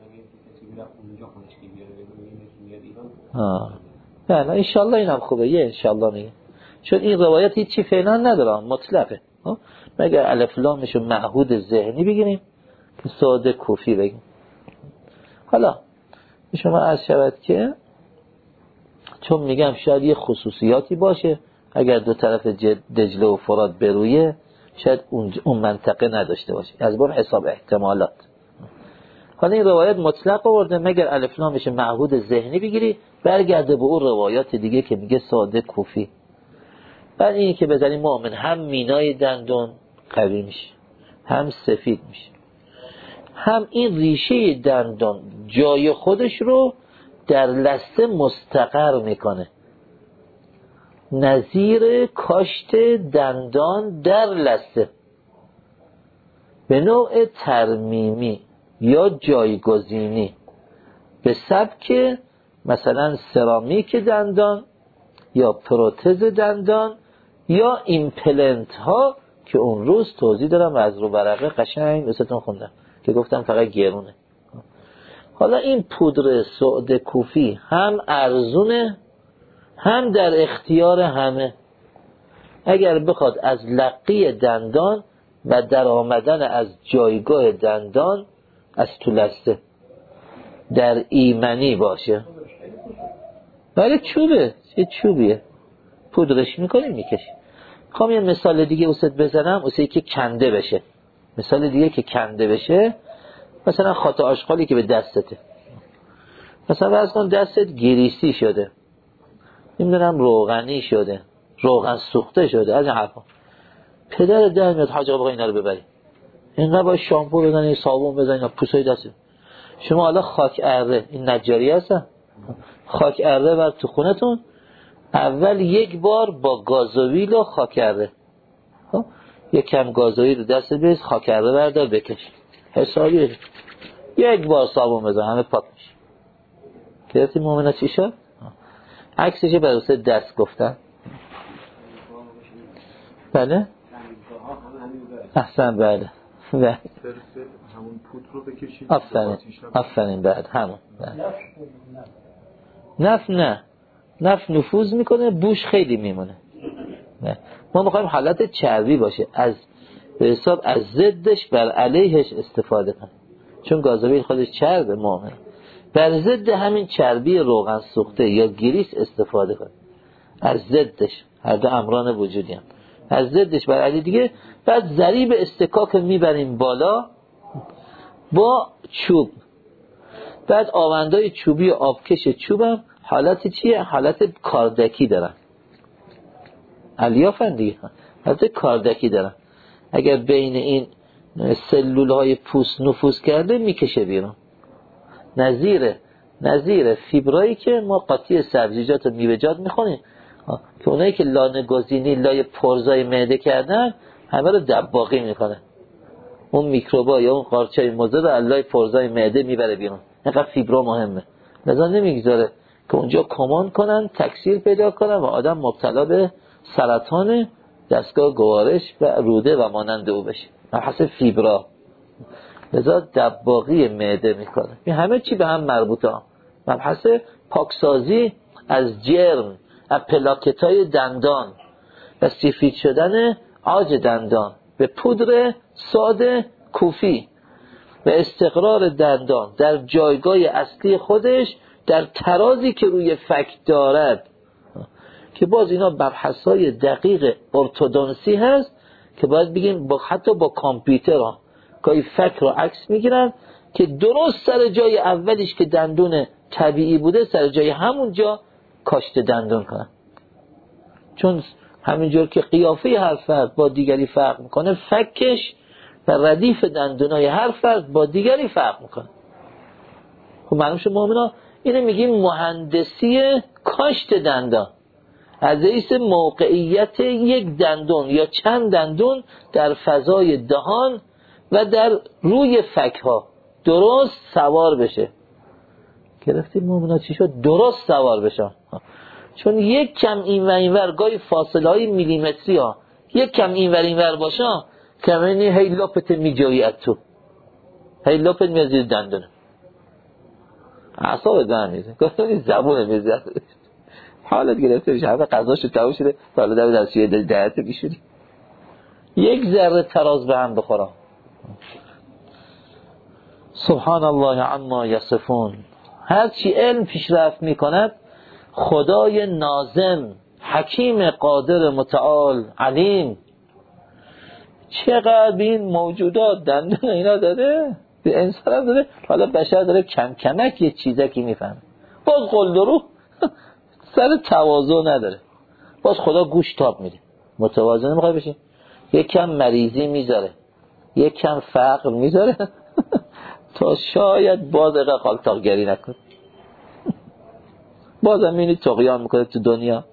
بله انشالله اینم خوبه، یه انشالله میگه، چون این روایت هیچی فعلا نداره، مطلقه. مگر الف لامشو معهود ذهنی بگیریم که سعد کوفی بگیم. حالا شما عرض شود که چون میگم شاید یه خصوصیاتی باشه، اگر دو طرف دجله و فرات برویه شاید اون منطقه نداشته باشه، از باب حساب احتمالات. حالا این روایت مطلق آورده، مگر الف لامش معهود ذهنی بگیری برگرده به اون روایات دیگه که میگه سعد کوفی. بعد اینی که بزنی مؤمن هم مینای دندون قوی میشه، هم سفید میشه، هم این ریشه دندان جای خودش رو در لثه مستقر میکنه، نظیر کاشت دندان در لثه به نوع ترمیمی یا جایگزینی به سبک مثلا سرامیک دندان یا پروتز دندان یا ایمپلنت ها که اون روز توضیح دارم و از رو برقه قشنگ بستون خوندم که گفتم فقط گرونه. حالا این پودر سعد کوفی هم ارزونه هم در اختیار همه. اگر بخواد از لقی دندان و در آمدن از جایگاه دندان از تو لثه در ایمنی باشه، ولی چوبه، چه چوبیه پودرش میکنی میکشی. خواهم یه مثال دیگه اوست بزنم، اوستی که کنده بشه. مثال دیگه که کنده بشه، مثلا خاط آشغالی که به دستته، مثلا فرض کن دستت گریسی شده، نمیدونم روغنی شده، روغن سوخته شده، از این حرفا. پدر در میاد حاج آقا اینا رو ببری، اینقدر با شامپو بزنی، صابون بزنی، پوسای دسته. شما حالا خاک اره، این نجاری هستن، خاک اره بر تو خونتون، اول یک بار با گازوئیل و خاک اره، یک کم گازوئیل رو دست بریز، خاک اره بردار بکش، حسابی یک بار صابون بزن همه پاک میشه. گرفتی مومنه چی شد؟ عکسش برای دست گفتن. بله احسن، بله همون پودر رو بکشید. آفرین بعد همون نف نفوذ میکنه، بوش خیلی میمونه. ما میخوایم حالت چربی باشه، از به حساب از ضدش بر علیهش استفاده کنیم، چون گازوئیل خودش چربه مؤمن، بر ضد همین چربی روغن سوخته یا گریس استفاده کنیم، از ضدش، هر دو امران وجودی هم از ضدش بر علی دیگه. بعد ضریب استکاک میبریم بالا با چوب، بعد آوندای چوبی و آبکش چوبم حالت چیه؟ حالت کاردکی دارن، الیافن دیگه، حالت کاردکی دارن. اگر بین این سلول های پوست نفوذ کرده میکشه بیرون، نظیر فیبرایی که ما قاطی سبزیجات و میوه‌جات میخوریم که اونایی که لانه گزینی لای پرزای معده کردن همه رو دباغی میکنه، اون میکروبا یا اون قارچای مضر رو لای پرزای معده میبره بیرون. اینقدر فیبرا مهمه، لذا نمیگذاره که اونجا کمان کنن، تکثیر پیدا کنن و آدم مبتلا به سرطان دستگاه گوارش و روده و مانند او بشه، مبحث فیبرا. لذا دباغی معده میکنه. این همه چی به هم مربوطه. مبحث پاکسازی از جرم، پلاکت‌های دندان و سفید شدن عاج دندان به پودر ساده کوفی و استقرار دندان در جایگاه اصلی خودش در ترازی که روی فک دارد، که باز اینا بحث‌های دقیق ارتودنسی هست که باید بگیم حتی با کامپیوتر ها گاهی فک رو عکس میگیرن که درست سر جای اولیش که دندون طبیعی بوده سر جای همون جا کاشت دندون کنن، چون همینجور که قیافه هر فرد با دیگری فرق میکنه، فکش و ردیف دندونای هر فرد با دیگری فرق میکنه. خب معلوم شد مؤمنا اینو میگیم مهندسی کاشت دندان، از حیث موقعیت یک دندون یا چند دندون در فضای دهان و در روی فک ها درست سوار بشه. گرفتیم مؤمنا چی شد؟ درست سوار بشه. چون یک کم این و این ور گاهی فاصله های میلیمتری ها یک کم این ور این ور باشه کمینی هی لپت میجایی تو، هی لپت میازید دندونه، اعصاب دهن میزه، گفتم زبون میزه، حالت گرفته بشه، همه قضاشو تموم شده، حالا در دستشوی دهت میشونی یک ذره تراز به هم بخورم. سبحان الله عما یصفون. هرچی علم پیشرفت میکند خدای ناظم حکیم قادر متعال علیم چقدر به این موجودات دندون اینا داده، به انسان هم داده، حالا بشر داره کم کمک یه چیزکی میفهمه، باز قلدرو سر تواضع نداره، باز خدا گوش تاب میده، متواضع نمیخوای بشی، یک کم مریضی میذاره، یک کم فقر میذاره تا شاید باز اقا خالتاقگری نکن، باز هم اینی طغیان میکنه تو دنیا.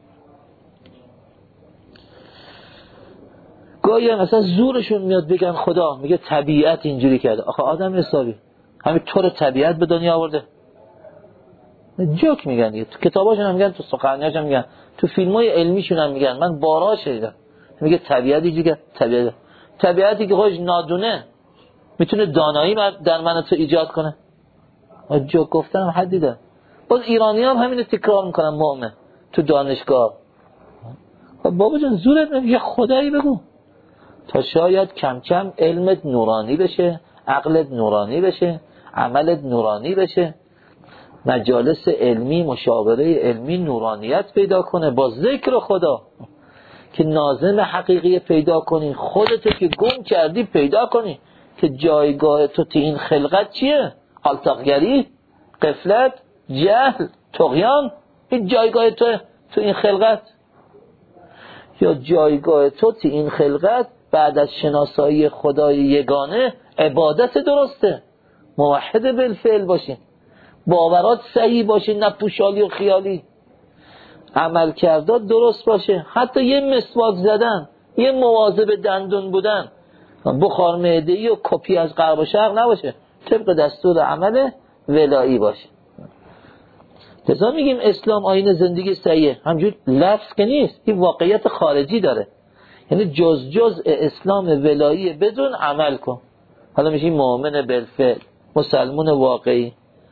گاهی هم مثلا زورشون میاد بگن خدا میگه طبیعت اینجوری کرده، آخه آدم حسابی همین طور طبیعت به دنیا آورده، جوک میگن دیگه، تو کتاباشون هم میگن، تو سخنرانیاشون هم میگن، تو فیلمای علمیشون هم میگن، من بارها شنیدم میگه طبیعت اینجوری کرده، طبیعتی که خودش نادونه میتونه دانایی در من تو ایجاد کنه. جوک گفتن حدی داره. باز ایرانی هم همینو تکرار میکنن مؤمن تو دانشگاه. بابا جان زورت نمیگه خدایی بگو تا شاید کم کم علمت نورانی بشه، عقلت نورانی بشه، عملت نورانی بشه، مجالس علمی، مشاوره علمی نورانیت پیدا کنه با ذکر خدا، که ناظم حقیقی پیدا کنی، خودتو که گم کردی پیدا کنی که جایگاه تو تو این خلقت چیه؟ التقگری، غفلت، جهل، طغیان، این جایگاه تو این خلقت، یا جایگاه تو این خلقت بعد از شناسایی خدای یگانه عبادت درسته، موحد بالفعل باشین، باورات صحیح باشین، نه پوشالی و خیالی، عمل کردات درست باشه، حتی یه مسواک زدن، یه مواظب دندون بودن، بخار معده‌ای و کپی از غرب و شرق نباشه، طبق دستور عمل ولایی باشه. لذا میگیم اسلام آیین زندگی صحیحه، همجور لفظ که نیست، این واقعیت خارجی داره، یعنی جزء اسلام ولایی بدون عمل کن، حالا میشی مؤمن بالفعل، مسلمان واقعی.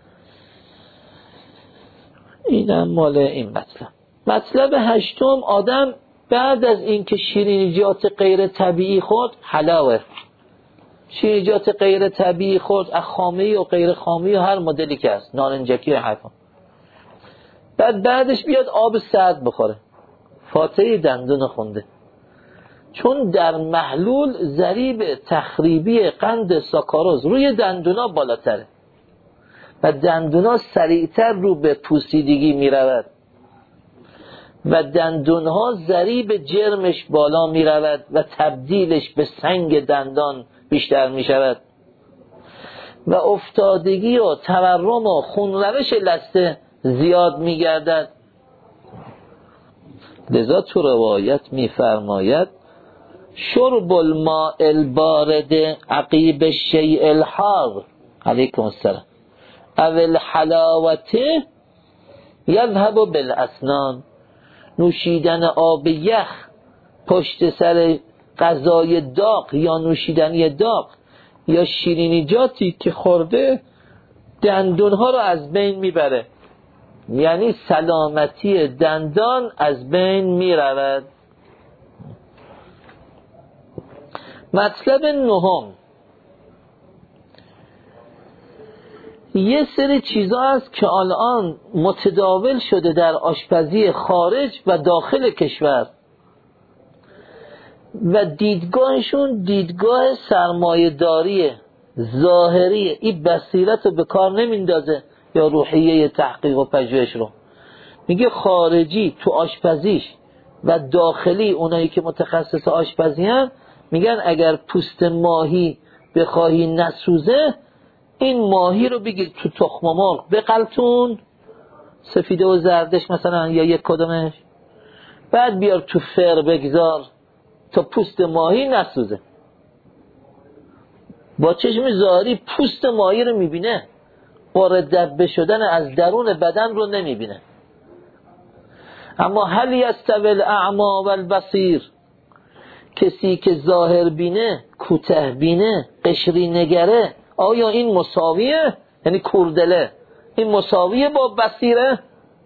اینم مال این مطلب هشتم، آدم بعد از اینکه شیرینیجات غیر طبیعی خورد، حلاوه شیرینیجات غیر طبیعی خورد، از خامه‌ای و غیر خامه‌ای و هر مدلی که هست، نارنجکی و حرفا، بعدش بیاد آب سرد بخوره، فاتحه دندون خونده، چون در محلول ضریب تخریبی قند ساکاروز روی دندونا بالاتره و دندونا سریعتر رو به پوسیدگی می رود و دندونها ضریب جرمش بالا می رود و تبدیلش به سنگ دندان بیشتر می شود و افتادگی و تورم و خونروش لثه زیاد می گردد. لذا تو روایت می فرماید شرب الماء البارد عقیب الشیء الحار علیکم السلام او الحلاوته یذهب بالاسنان، نوشیدن آب یخ پشت سر غذای داغ یا نوشیدنی داغ یا شیرینیجاتی که خورده دندونها رو از بین میبره. یعنی سلامتی دندان از بین می رود. مطلب نهم، یه سری چیزا هست که الان متداول شده در آشپزی خارج و داخل کشور و دیدگاهشون دیدگاه سرمایه‌داری ظاهری، این بصیرت رو به کار نمیندازه یا روحیه تحقیق و پژوهش رو. میگه خارجی تو آشپزیش و داخلی اونایی که متخصص آشپزی هن میگن اگر پوست ماهی بخواهی نسوزه، این ماهی رو بگیر تو تخم مرغ بقلتون، سفیده و زردش مثلا یا یک کدومش، بعد بیار تو فر بگذار تا پوست ماهی نسوزه. با چشم ظاهری پوست ماهی رو میبینه، قره دبه شدن از درون بدن رو نمیبینه. اما هل یستوی الاعمی والبصیر، کسی که ظاهر بینه، کوته بینه، قشری نگره، آیا این مساویه؟ یعنی کوردله، این مساویه با بصیره؟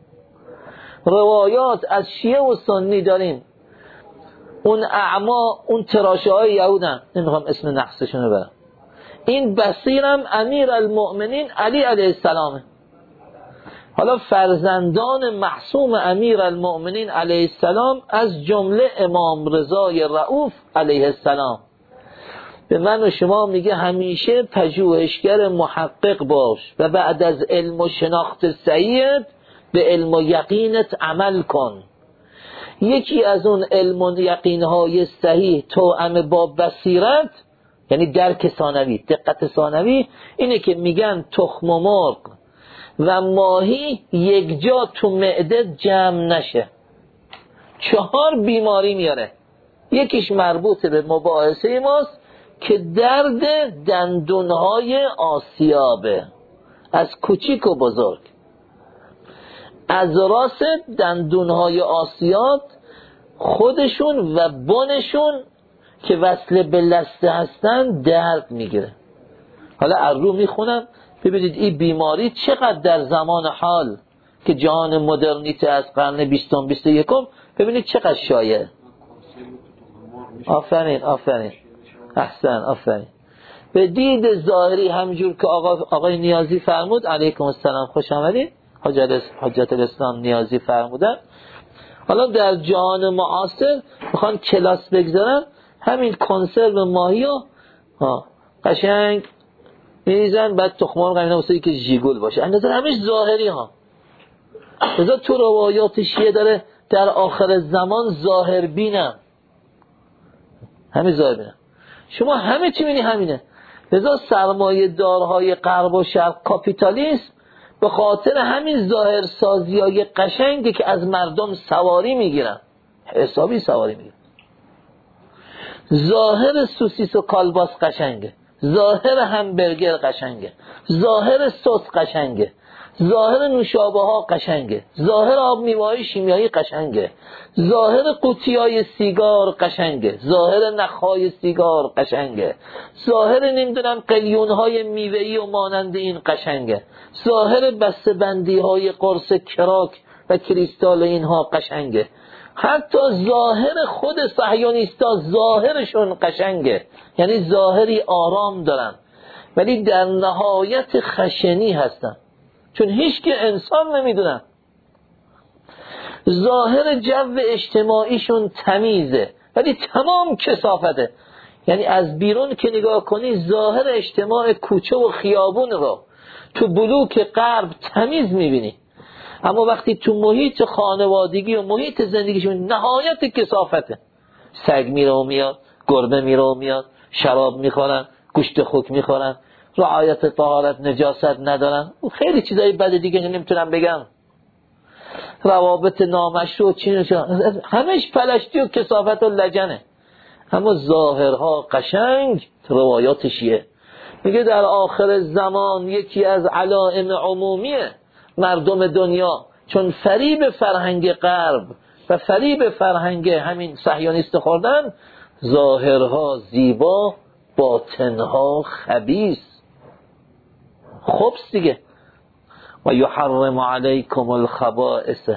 روایات از شیعه و سنی داریم، اون اعما اون تراشه های یهودن، نمیخوام اسم نحسشون رو برم، این بصیرم امیر المؤمنین علی علیه السلامه. حالا فرزندان معصوم امیر المؤمنین علیه السلام از جمله امام رضای رؤوف علیه السلام به من و شما میگه همیشه پژوهشگر محقق باش و بعد از علم و شناخت صحیحت به علم و یقینت عمل کن. یکی از اون علم و یقینهای صحیح توأم با بصیرت، یعنی درک ثانوی، دقت ثانوی، اینه که میگن تخم مرغ و ماهی یک جا تو معده جمع نشه، 4 بیماری میاره. یکیش مربوط به مباحثه ماست که درد دندونهای آسیابه، از کوچیک و بزرگ، از راس دندونهای آسیاب خودشون و بنشون که وصل به لثه هستن درد میگیره. حالا از رو میخونم ببینید این بیماری چقدر در زمان حال که جهان مدرنیته از قرن 20 21 ببینید چقدر شایع. آفرین احسن، آفرین. به دید ظاهری همجور که آقای نیازی فرمود علیکم السلام، خوش آمدید، حجت الاسلام نیازی فرمودن، حالا در جهان معاصر میخوان کلاس بگذارن، همین کنسرو ماهی رو قشنگ میریزن، بعد تخم مرغ اینا واسه که ژیگول باشه، اندازه همش ظاهری ها. لذا تو روایات شیعه داره در آخر زمان ظاهر بینم، همین ظاهر بینم، شما همه چی می‌بینی همینه. لذا سرمایه دارهای غرب و شرق کاپیتالیسم به خاطر همین ظاهر سازیای قشنگی که از مردم سواری میگیرن، حسابی سواری میگیرن. ظاهر سوسیس و کالباس قشنگه، ظاهر همبرگر قشنگه، ظاهر سس قشنگه، ظاهر نوشابه ها قشنگه، ظاهر آب میوه‌های شیمیایی قشنگه، ظاهر قوطی‌های سیگار قشنگه، ظاهر نخهای سیگار قشنگه، ظاهر نمیدونم قلیون‌های میوه‌ای و مانند این قشنگه، ظاهر بسته‌بندی‌های قرص کراک و کریستال اینها قشنگه. حتی ظاهر خود صهیونیستا ظاهرشون قشنگه، یعنی ظاهری آرام دارن ولی در نهایت خشنی هستن، چون هیچ که انسان نمیدونن. ظاهر جو اجتماعیشون تمیزه ولی تمام کثافته، یعنی از بیرون که نگاه کنی ظاهر اجتماع کوچه و خیابون رو تو بلوک غرب تمیز میبینی، اما وقتی تو محیط خانوادگی و محیط زندگیشون نهایت کثافته. سگ میره و میاد، گربه میره و میاد، شراب میخورن، گوشت خوک میخورن، رعایت طهارت، نجاست ندارن، و خیلی چیزای بد دیگه نمیتونم بگم، روابط نامشروع همش پلشتی و کثافت و لجنه. اما ظاهرها قشنگ. روایات شیعه میگه در آخر زمان یکی از علائم عمومیه مردم دنیا، چون فریب فرهنگ غرب و فریب فرهنگ همین صهیونیست خوردن، ظاهرها زیبا باطنها خبیث. خب دیگه و یحرم علیکم الخبائث.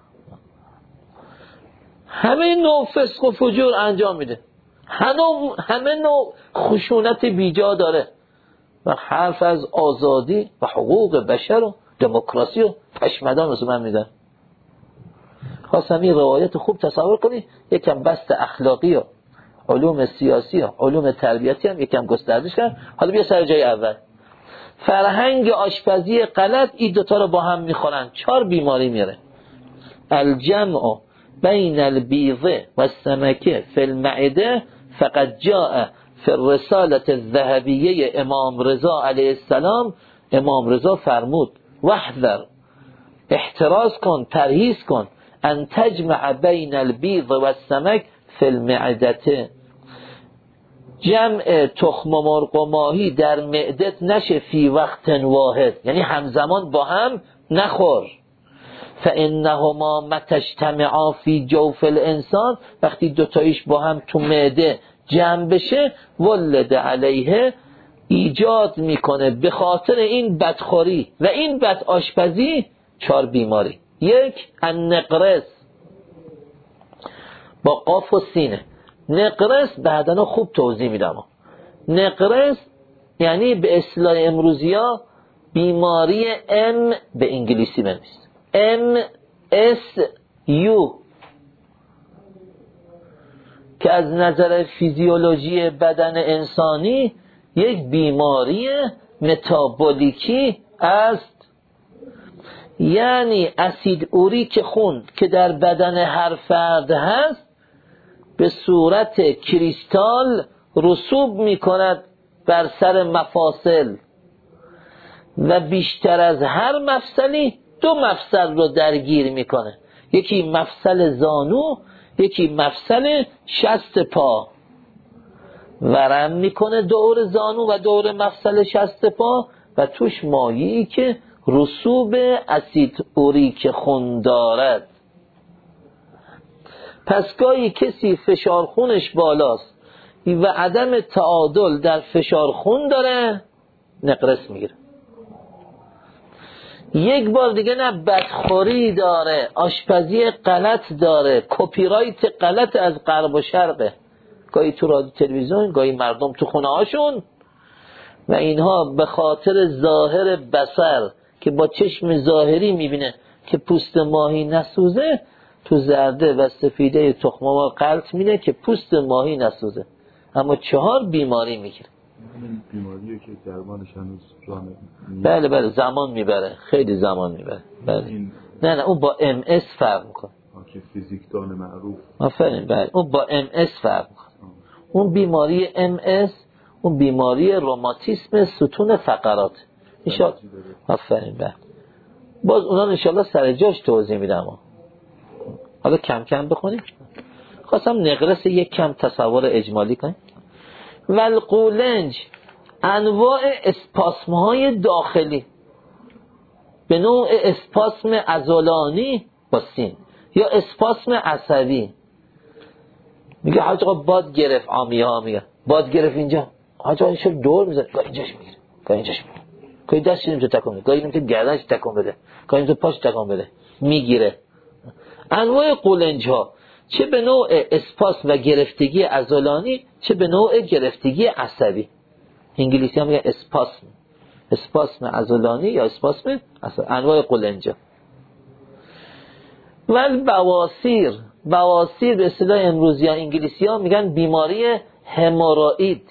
همه نوع فسق و فجور انجام میده، همه نوع خشونت بیجا داره و حرف از آزادی و حقوق بشر و دموکراسی و پشمدان مثل من میدن. خواستم این روایت خوب تصور کنی، یکم بست اخلاقی و علوم سیاسی و علوم تربیتی هم یکم گستردش کردن. حالا بیا سر جای اول، فرهنگ آشپزی غلط این دوتا رو با هم میخورن، 4 بیماری میاره. الجمع بین البیض و السمک فی المعده فقد جاء فی الرسالة الذهبیه امام رضا علیه السلام. امام رضا فرمود واحذر، احتراز کن، پرهیز کن، ان تجمع بین البیض و السمک فی المعده، جمع تخم مرغ و ماهی در معدت نشه فی وقت واحد، یعنی همزمان با هم نخور. فانهما متى اجتمعا فی جوف الانسان، وقتی دوتایش با هم تو معده جمع بشه، ولد علیه، ایجاد میکنه به خاطر این بدخوری و این بد آشپزی 4 بیماری. 1 النقرس با قاف و سینه. نقرس بعداً خوب توضیح میدم. نقرس یعنی به اصطلاح امروزی ها بیماری M به انگلیسی بنویس، MSU، که از نظر فیزیولوژی بدن انسانی یک بیماری متابولیکی است. یعنی اسید اوریک خون که در بدن هر فرد هست به صورت کریستال رسوب می کند بر سر مفاصل و بیشتر از هر مفصلی 2 مفصل رو درگیر میکنه، یکی مفصل زانو، یکی مفصل شست پا. ورم میکنه دور زانو و دور مفصل شست پا و توش مایعی که رسوب اسید اوریک خون دارد. پس گاهی کسی فشار خونش بالاست و عدم تعادل در فشار خون داره، نقرس میگیره. یک بار دیگه نه بدخوری داره، آشپزی غلط داره، کپی رایت غلط از غرب و شرقه، گاهی تو رادیو تلویزیون، گاهی مردم تو خونه هاشون، و اینها به خاطر ظاهر بصر که با چشم ظاهری میبینه که پوست ماهی نسوزه، تو زرده و سفیده تخم مرغ غلط میده که پوست ماهی نسوزه، اما 4 بیماری میگیره. بیماریه که درمانش هنوز راه بله بله زمان میبره، خیلی زمان میبره. بله. نه اون با MS فرق میکنه. که فیزیکدان معروف. آفرین، بله اون با MS فرق میکنه. اون بیماری MS اون بیماری روماتیسم ستون فقرات. آفرین، بله. باز اونا انشالله سر جاش توضیح میدم. حالا کم کم بخونیم. خواستم نقرس یک کم تصور اجمالی کنیم. والقولنج انواع اسپاسم های داخلی به نوع اسپاسم عضلانی با سین یا اسپاسم عصبی. میگه حاج آقا باد گرفت، عامیه ها میگه باد گرفت اینجا، حاج آقا اینجا دور میزنه، گاهی اینجاش میگیره، گاهی اینجاش میگیره، گاهی دستش نمیشه تکون بده، گاهی نمیشه گردنش تکون بده، گاهی نمیشه پاش تکون بده، میگیره. انواع قولنج ها چه به نوع اسپاسم و گرفتگی عضلانی، چه به نوع گرفتگی عصبی. انگلیسی هم میگه اسپاسم عضلانی یا اسپاسم عصبی. انواع قولنج ها. بواسیر به اصطلاح امروزی ها انگلیسی ها میگن بیماری هموروئید.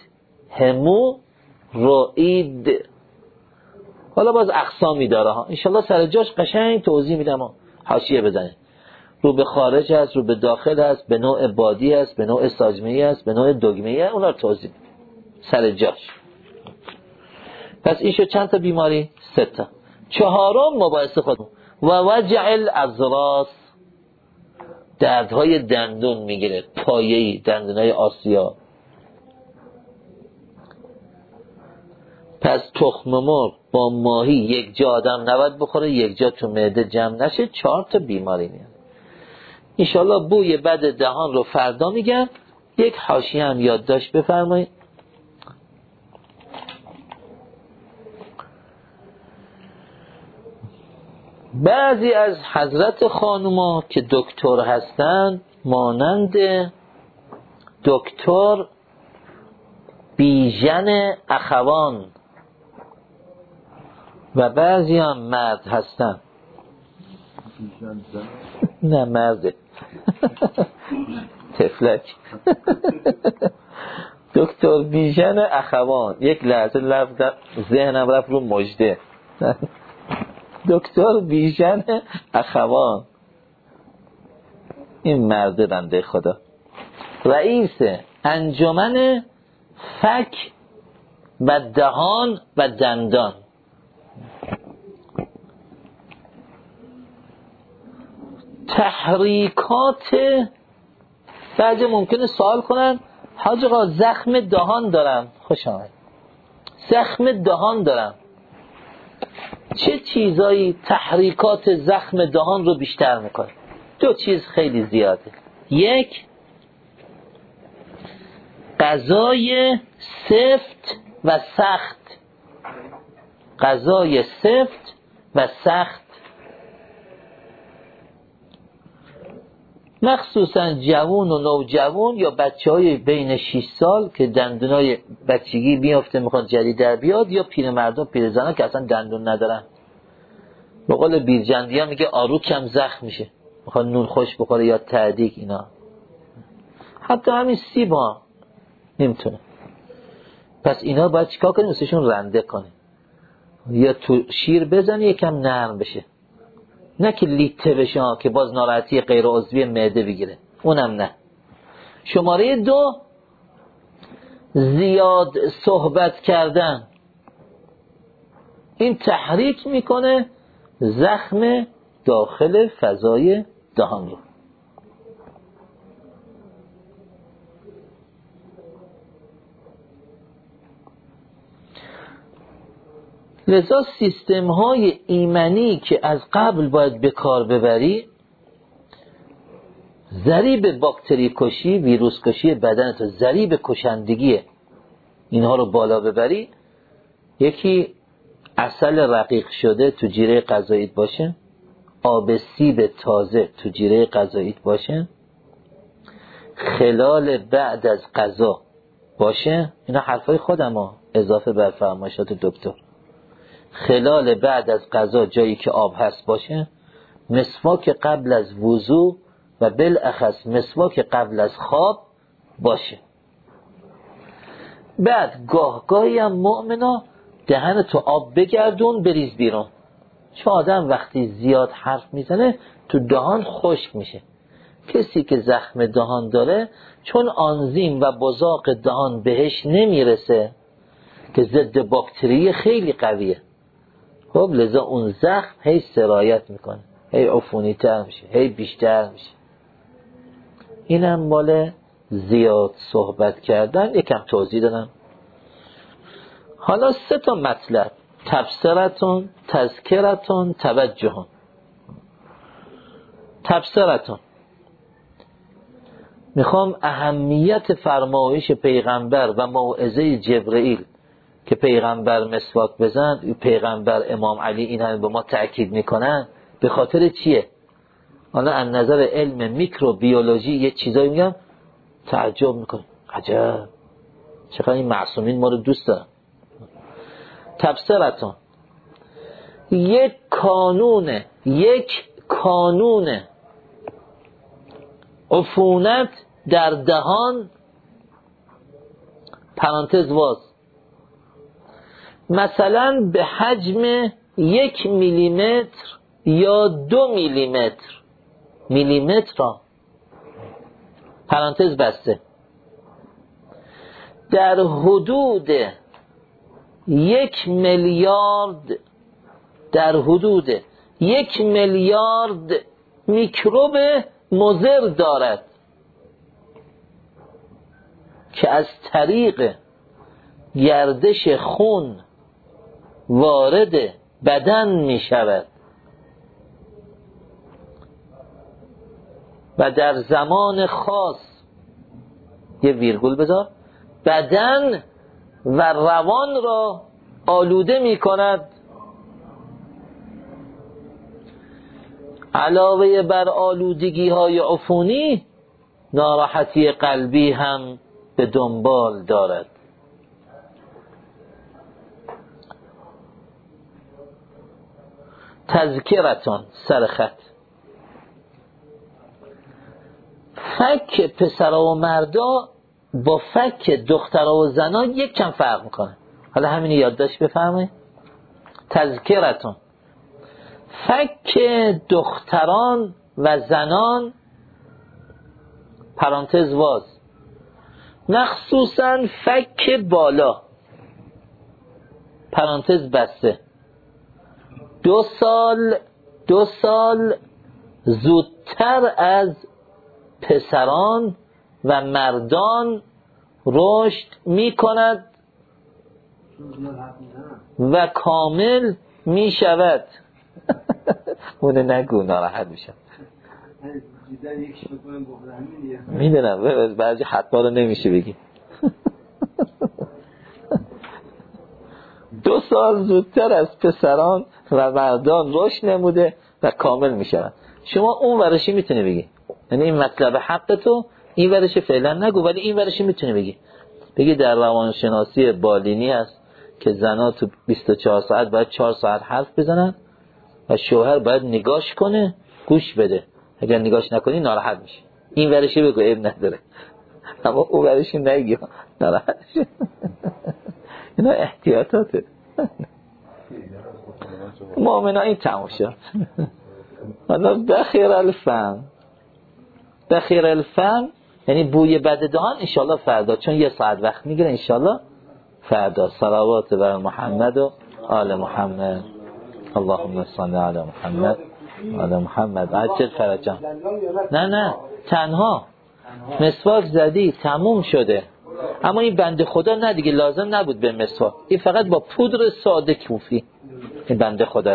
حالا باز اقسامی داره ها، انشالله سر جاش قشنگ توضیح میدم، حاشیه بزنید. رو به خارج هست، رو به داخل هست، به نوع بادی هست، به نوع ساجمه‌ای هست، به نوع دگمه‌ای هست، اونا رو توضیح میدم سر جاش. پس این شد چند تا بیماری؟ 3 تا. 4م مباحثه خودمون و وجع الاضراس، دردهای دندون میگیره، پایه‌ای، دندونای آسیا. پس تخم مرغ با ماهی یک جا آدم نباید بخوره، یک جا تو معده جمع نشه، 4 تا بیماری میاد. انشالله بوی بد دهان رو فردا میگم. یک حاشیه هم یادداشت بفرمایید. بعضی از حضرت خانوما که دکتر هستن مانند دکتر بیژن اخوان و بعضی هم مرد هستن. نه مرده تفلک دکتر بیژن اخوان. یک لحظه ذهنم رفت رو مجده. دکتر بیژن اخوان این مرده بنده خدا رئیس انجمن فک و دهان و دندان. تحریکات بعضی ممکنه سوال کنن حاج آقا زخم دهان دارم. خوش آمد. زخم دهان دارم، چه چیزایی تحریکات زخم دهان رو بیشتر میکنه؟ دو چیز خیلی زیاده. یک، غذای سفت و سخت. غذای سفت و سخت مخصوصا جوون و نوجوان یا بچه‌های بین 6 سال که دندونای بچگی میافته میخوان جدید در بیاد، یا پیرمردان پیرزنا که اصلا دندون ندارن. به قول بیرجندی ها میگه آروکم زخم میشه، میخوان نون خوش بخوره یا تعدیق. اینا حتی همین سیب ها نمیتونه. پس اینا باید چیکار کنیم؟ مثلشون رنده کنیم یا تو شیر بزنی یکم نرم بشه، نه که لیته بشه که باز ناراحتی غیر عضوی معده بگیره، اونم نه. شماره 2، زیاد صحبت کردن. این تحریک میکنه زخم داخل فضای دهان رو. لذا سیستم های ایمنی که از قبل باید به کار ببری، ضریب باکتری کشی، ویروس کشی بدنت، ضریب کشندگی اینها رو بالا ببری. یکی عسل رقیق شده تو جیره غذاییت باشه، آب سیب تازه تو جیره غذاییت باشه، خلال بعد از غذا باشه. اینا حرفای خودم ها اضافه بر فرمایشات دکتر. خلال بعد از غذا جایی که آب هست باشه، مسواک قبل از وضو و بالاخص مسواک قبل از خواب باشه. بعد گاهی هم مؤمنا دهن تو آب بگردون بریز بیرون، چون آدم وقتی زیاد حرف میزنه تو دهان خشک میشه. کسی که زخم دهان داره چون آنزیم و بزاق دهان بهش نمیرسه که ضد باکتری خیلی قویه، خب لذا اون زخم هی سرایت میکنه، هی عفونی تر میشه، هی بیشتر میشه. اینم مال زیاد صحبت کردن. یکم توضیح دادم. حالا 3 مطلب: تبصرتون، تذکرتون، توجهون. تبصرتون، میخوام اهمیت فرمایش پیغمبر و موعظه جبرئیل که پیغمبر مسواک بزن، پیغمبر امام علی این همه به ما تأکید میکنن، به خاطر چیه؟ حالا از نظر علم میکروبیولوژی یه چیزایی میگم تعجب میکنم، عجب چقدر این معصومین ما رو دوست دارن. تبصرتون، یک کانون عفونت در دهان پرانتز واز، مثلا به حجم 1 میلیمتر یا 2 میلیمتر را پرانتز بسته، در حدود 1 میلیارد میکروب مضر دارد که از طریق گردش خون وارد بدن می شود و در زمان خاص، یه ویرگول بذار، بدن و روان را آلوده می کند علاوه بر آلودگی های عفونی ناراحتی قلبی هم به دنبال دارد. تذکرتون سرخط. فک پسرا و مردا با فک دخترا و زنا یک کم فرق میکنه. حالا همین یادداشت بفرمایید. تذکرتون، فک دختران و زنان پرانتز واز، مخصوصا فک بالا پرانتز بسته، 2 سال زودتر از پسران و مردان رشد می کند و کامل می شود. اونه نگو ناراحت میشم. میدونم بعضی حتما رو نمیشه بگی. 2 سال زودتر از پسران و مردان رشد نموده و کامل می شود. شما اون ورشی میتونه بگی، یعنی این مطلب حق تو این ورش فعلا نگو، ولی این ورشی میتونه بگی در روانشناسی بالینی هست که زنها تو 24 ساعت باید 4 ساعت حرف بزنن و شوهر باید نگاش کنه، گوش بده. اگر نگاش نکنی ناراحت میشه. این ورشی بگو، عیب نداره، اما اون ورشی نگی ناراحت میشه. اینا احتیاطاته. مؤمنا این تموم شد. حالا بخیر الفم یعنی بوی بد دهان. انشالله فردا، چون 1 ساعت وقت میگیره، انشالله فردا صلوات بر محمد و آل محمد. اللهم صل علی محمد و آل محمد. عجل فرجان. نه تنها مسواک زدی تموم شده. اما این بنده خدا نه دیگه، لازم نبود به مسواک، این فقط با پودر ساده کوفی. این بنده خدا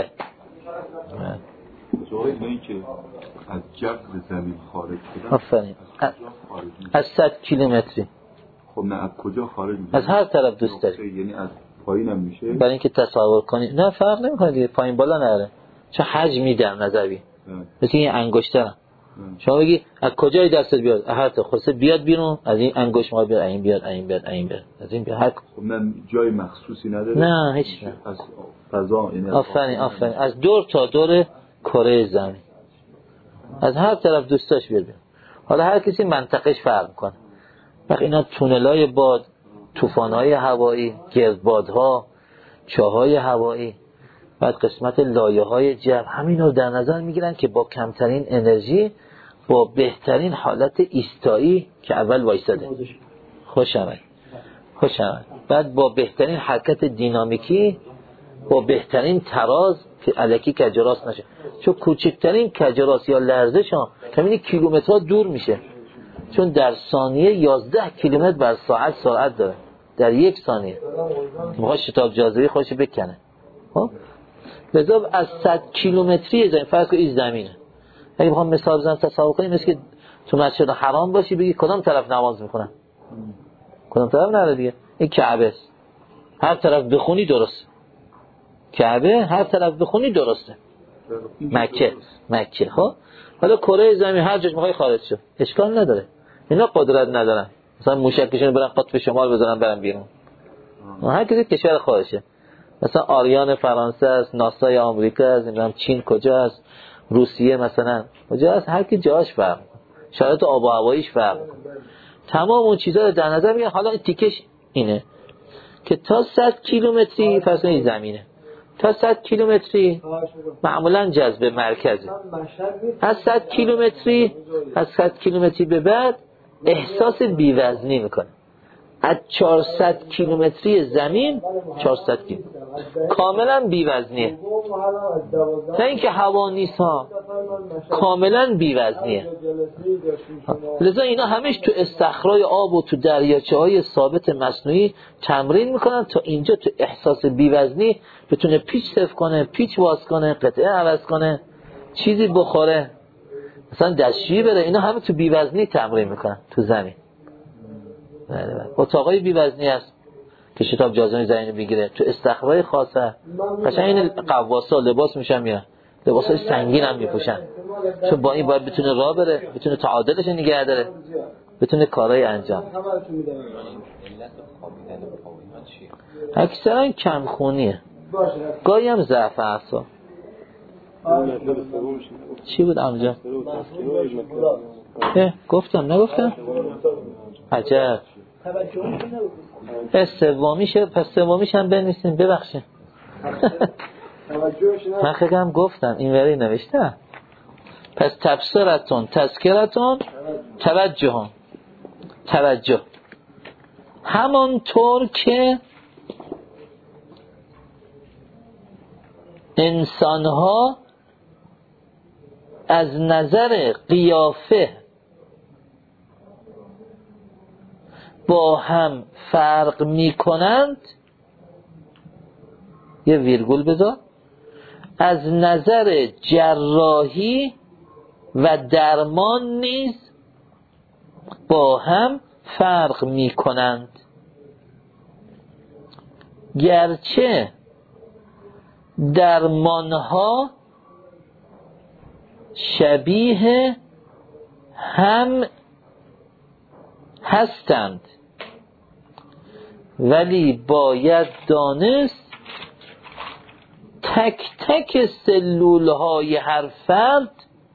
جایی نه که از جبر زمین خارج شدن. آفرین. از 100 کیلومتری. خب نه از کجا خارج میشه؟ از هر طرف دوست داری. یعنی از پایین هم میشه؟ برای اینکه تصور کنی نه فرق نمیکنه دیگه، پایین بالا نره، چون حجمی در نظری. مثل این انگشتر شما بگی از کجای دستت بیاد، هر تا خلاصه بیاد بیرون، از این انگشت ما بیاد، این بیاد، از این بیاد. خب من جای مخصوصی نداره؟ نه هیچ نه. از فضا. یعنی آفرین از دور تا دور کره زمین، از هر طرف دوستاش بیاد. حالا هر کسی منطقهش فرق میکنه. وقت اینا تونلای باد، طوفان‌های هوایی، گردبادها، چاهای هوایی، بعد قسمت لایه‌های جو، همینا رو در نظر میگیرن که با کمترین انرژی با بهترین حالت ایستایی که اول وایساده، خوش آمد، بعد با بهترین حرکت دینامیکی، با بهترین تراز که الکی کجراست نشه، چون کوچکترین کجراست یا لرزش ها کمی کیلومترها دور میشه، چون در ثانیه 11 کیلومتر بر ساعت سرعت داره در 1 ثانیه. میخواد شتاب جاذبه خودش بکنه. خب لذا از 100 کیلومتری زمین، فرض کن این زمینه، اگه بخوام مثال بزنم تصور کنیم مثل که تو مسجد حرام باشی بگی کدام طرف نماز میخونن، کدام طرف نره دیگه، این کعبه است، هر طرف بخونی درست، کعبه هر طرف بخونی درسته، مکه. خب حالا کره زمین هر جاش میخوای خارج شو، اشکال نداره، اینا قدرت ندارن مثلا موشکشون برن قطب شمال بزنن برن بیرون، هر کسی کشور خودشه. مثلا آریان فرانسه است، ناسای آمریکا است، نمیدونم چین کجا است، روسیه مثلا کجا است، هر کی جاش فرق میکنه، شرایط آب و هواییش فرق میکنه، تمام اون چیزا رو در نظر میگیرن. حالا این تیکش اینه که تا 100 کیلومتری فرض این زمینه، تا 100 کیلومتری معمولا جذب مرکزی، از 100 کیلومتری به بعد احساس بی‌وزنی میکنه. از 400 کیلومتری زمین 400 کیلومتر کاملا بی‌وزنیه، نه اینکه هوا نیست ها، کاملا بی‌وزنیه. لذا اینا همش تو استخرای آب و تو دریاچه‌های ثابت مصنوعی تمرین میکنن تا اینجا تو احساس بی‌وزنی بتونه پیچ صرف کنه، پیچ واس کنه، قطعه عوض کنه، چیزی بخوره، مثلا دستشویی بره. اینا همه تو بی‌وزنی تمرین میکنن تو زمین. اتاقای بی‌وزنی است که شتاب جاذبه زمین بگیره، تو استخرای خاصه قشنگ این قواسا لباس میشن میان لباسای سنگین هم میپوشن، چون با این باید بتونه راه بره، بتونه تعادلش نگه داره، بتونه کارهای انجام. اکثرا کمخونیه، گاهی هم ضعف اعصاب. چی بود آنجا؟ گفتم نگفتم؟ عجب. پس سومیش هم بنویسیم. ببخشید من خیلی هم گفتم این نوشته. پس تبصرتون تذکرتون توجه همانطور که انسانها از نظر قیافه با هم فرق می کنند، یه ویرگول بذار، از نظر جراحی و درمان نیز با هم فرق می کنند، گرچه درمانها شبیه هم هستند، ولی باید دانست تک تک سلولهای هر فرد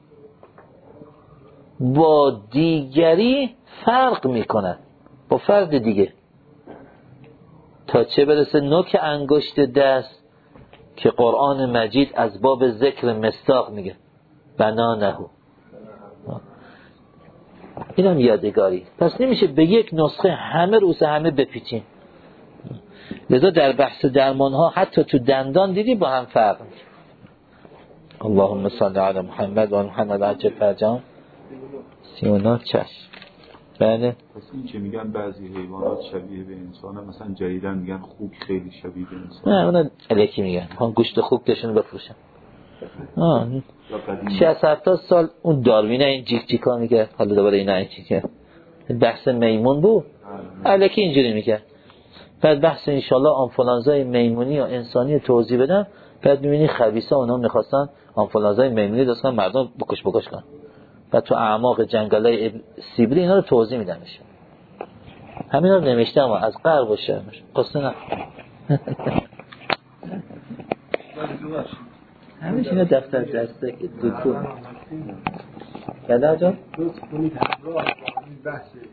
با دیگری فرق میکنند، با فرد دیگه، تا چه برسه نوک انگشت دست که قرآن مجید از باب ذکر مصداق میگه بنانه. اینم یادگاری. پس نمیشه به یک نسخه همه روز همه بپیچیم. لذا در بحث درمان ها حتی تو دندان دیدی با هم فرق. اللهم صل علی محمد و محمد عجل فرجام 39 چشم. بله. پس این که میگن بعضی حیوانات شبیه به انسان هم، مثلا جدیدن میگن خوک خیلی شبیه به انسان. نه اونا الکی میگن هم گوشت خوک داشتن بفروشن. 60-70 سال اون داروین این جیک جیکا میگه، حالا دوباره اینا این چیکه بحث میمون بود الکی اینجوری میگه. بعد بحث انشالله آنفولانزای میمونی و انسانی توضیح بدم، بعد میبینی خبیثا اونا میخواستن آنفولانزای میمونی داشتن مردم بکش کن. بعد تو اعماق جنگلای سیبری اینا رو توضیح میدنش. همینا رو نوشتم و از غرب و شرمش قصه نه. همیشه اینا دفتر دسته که دکتر. بله آجا؟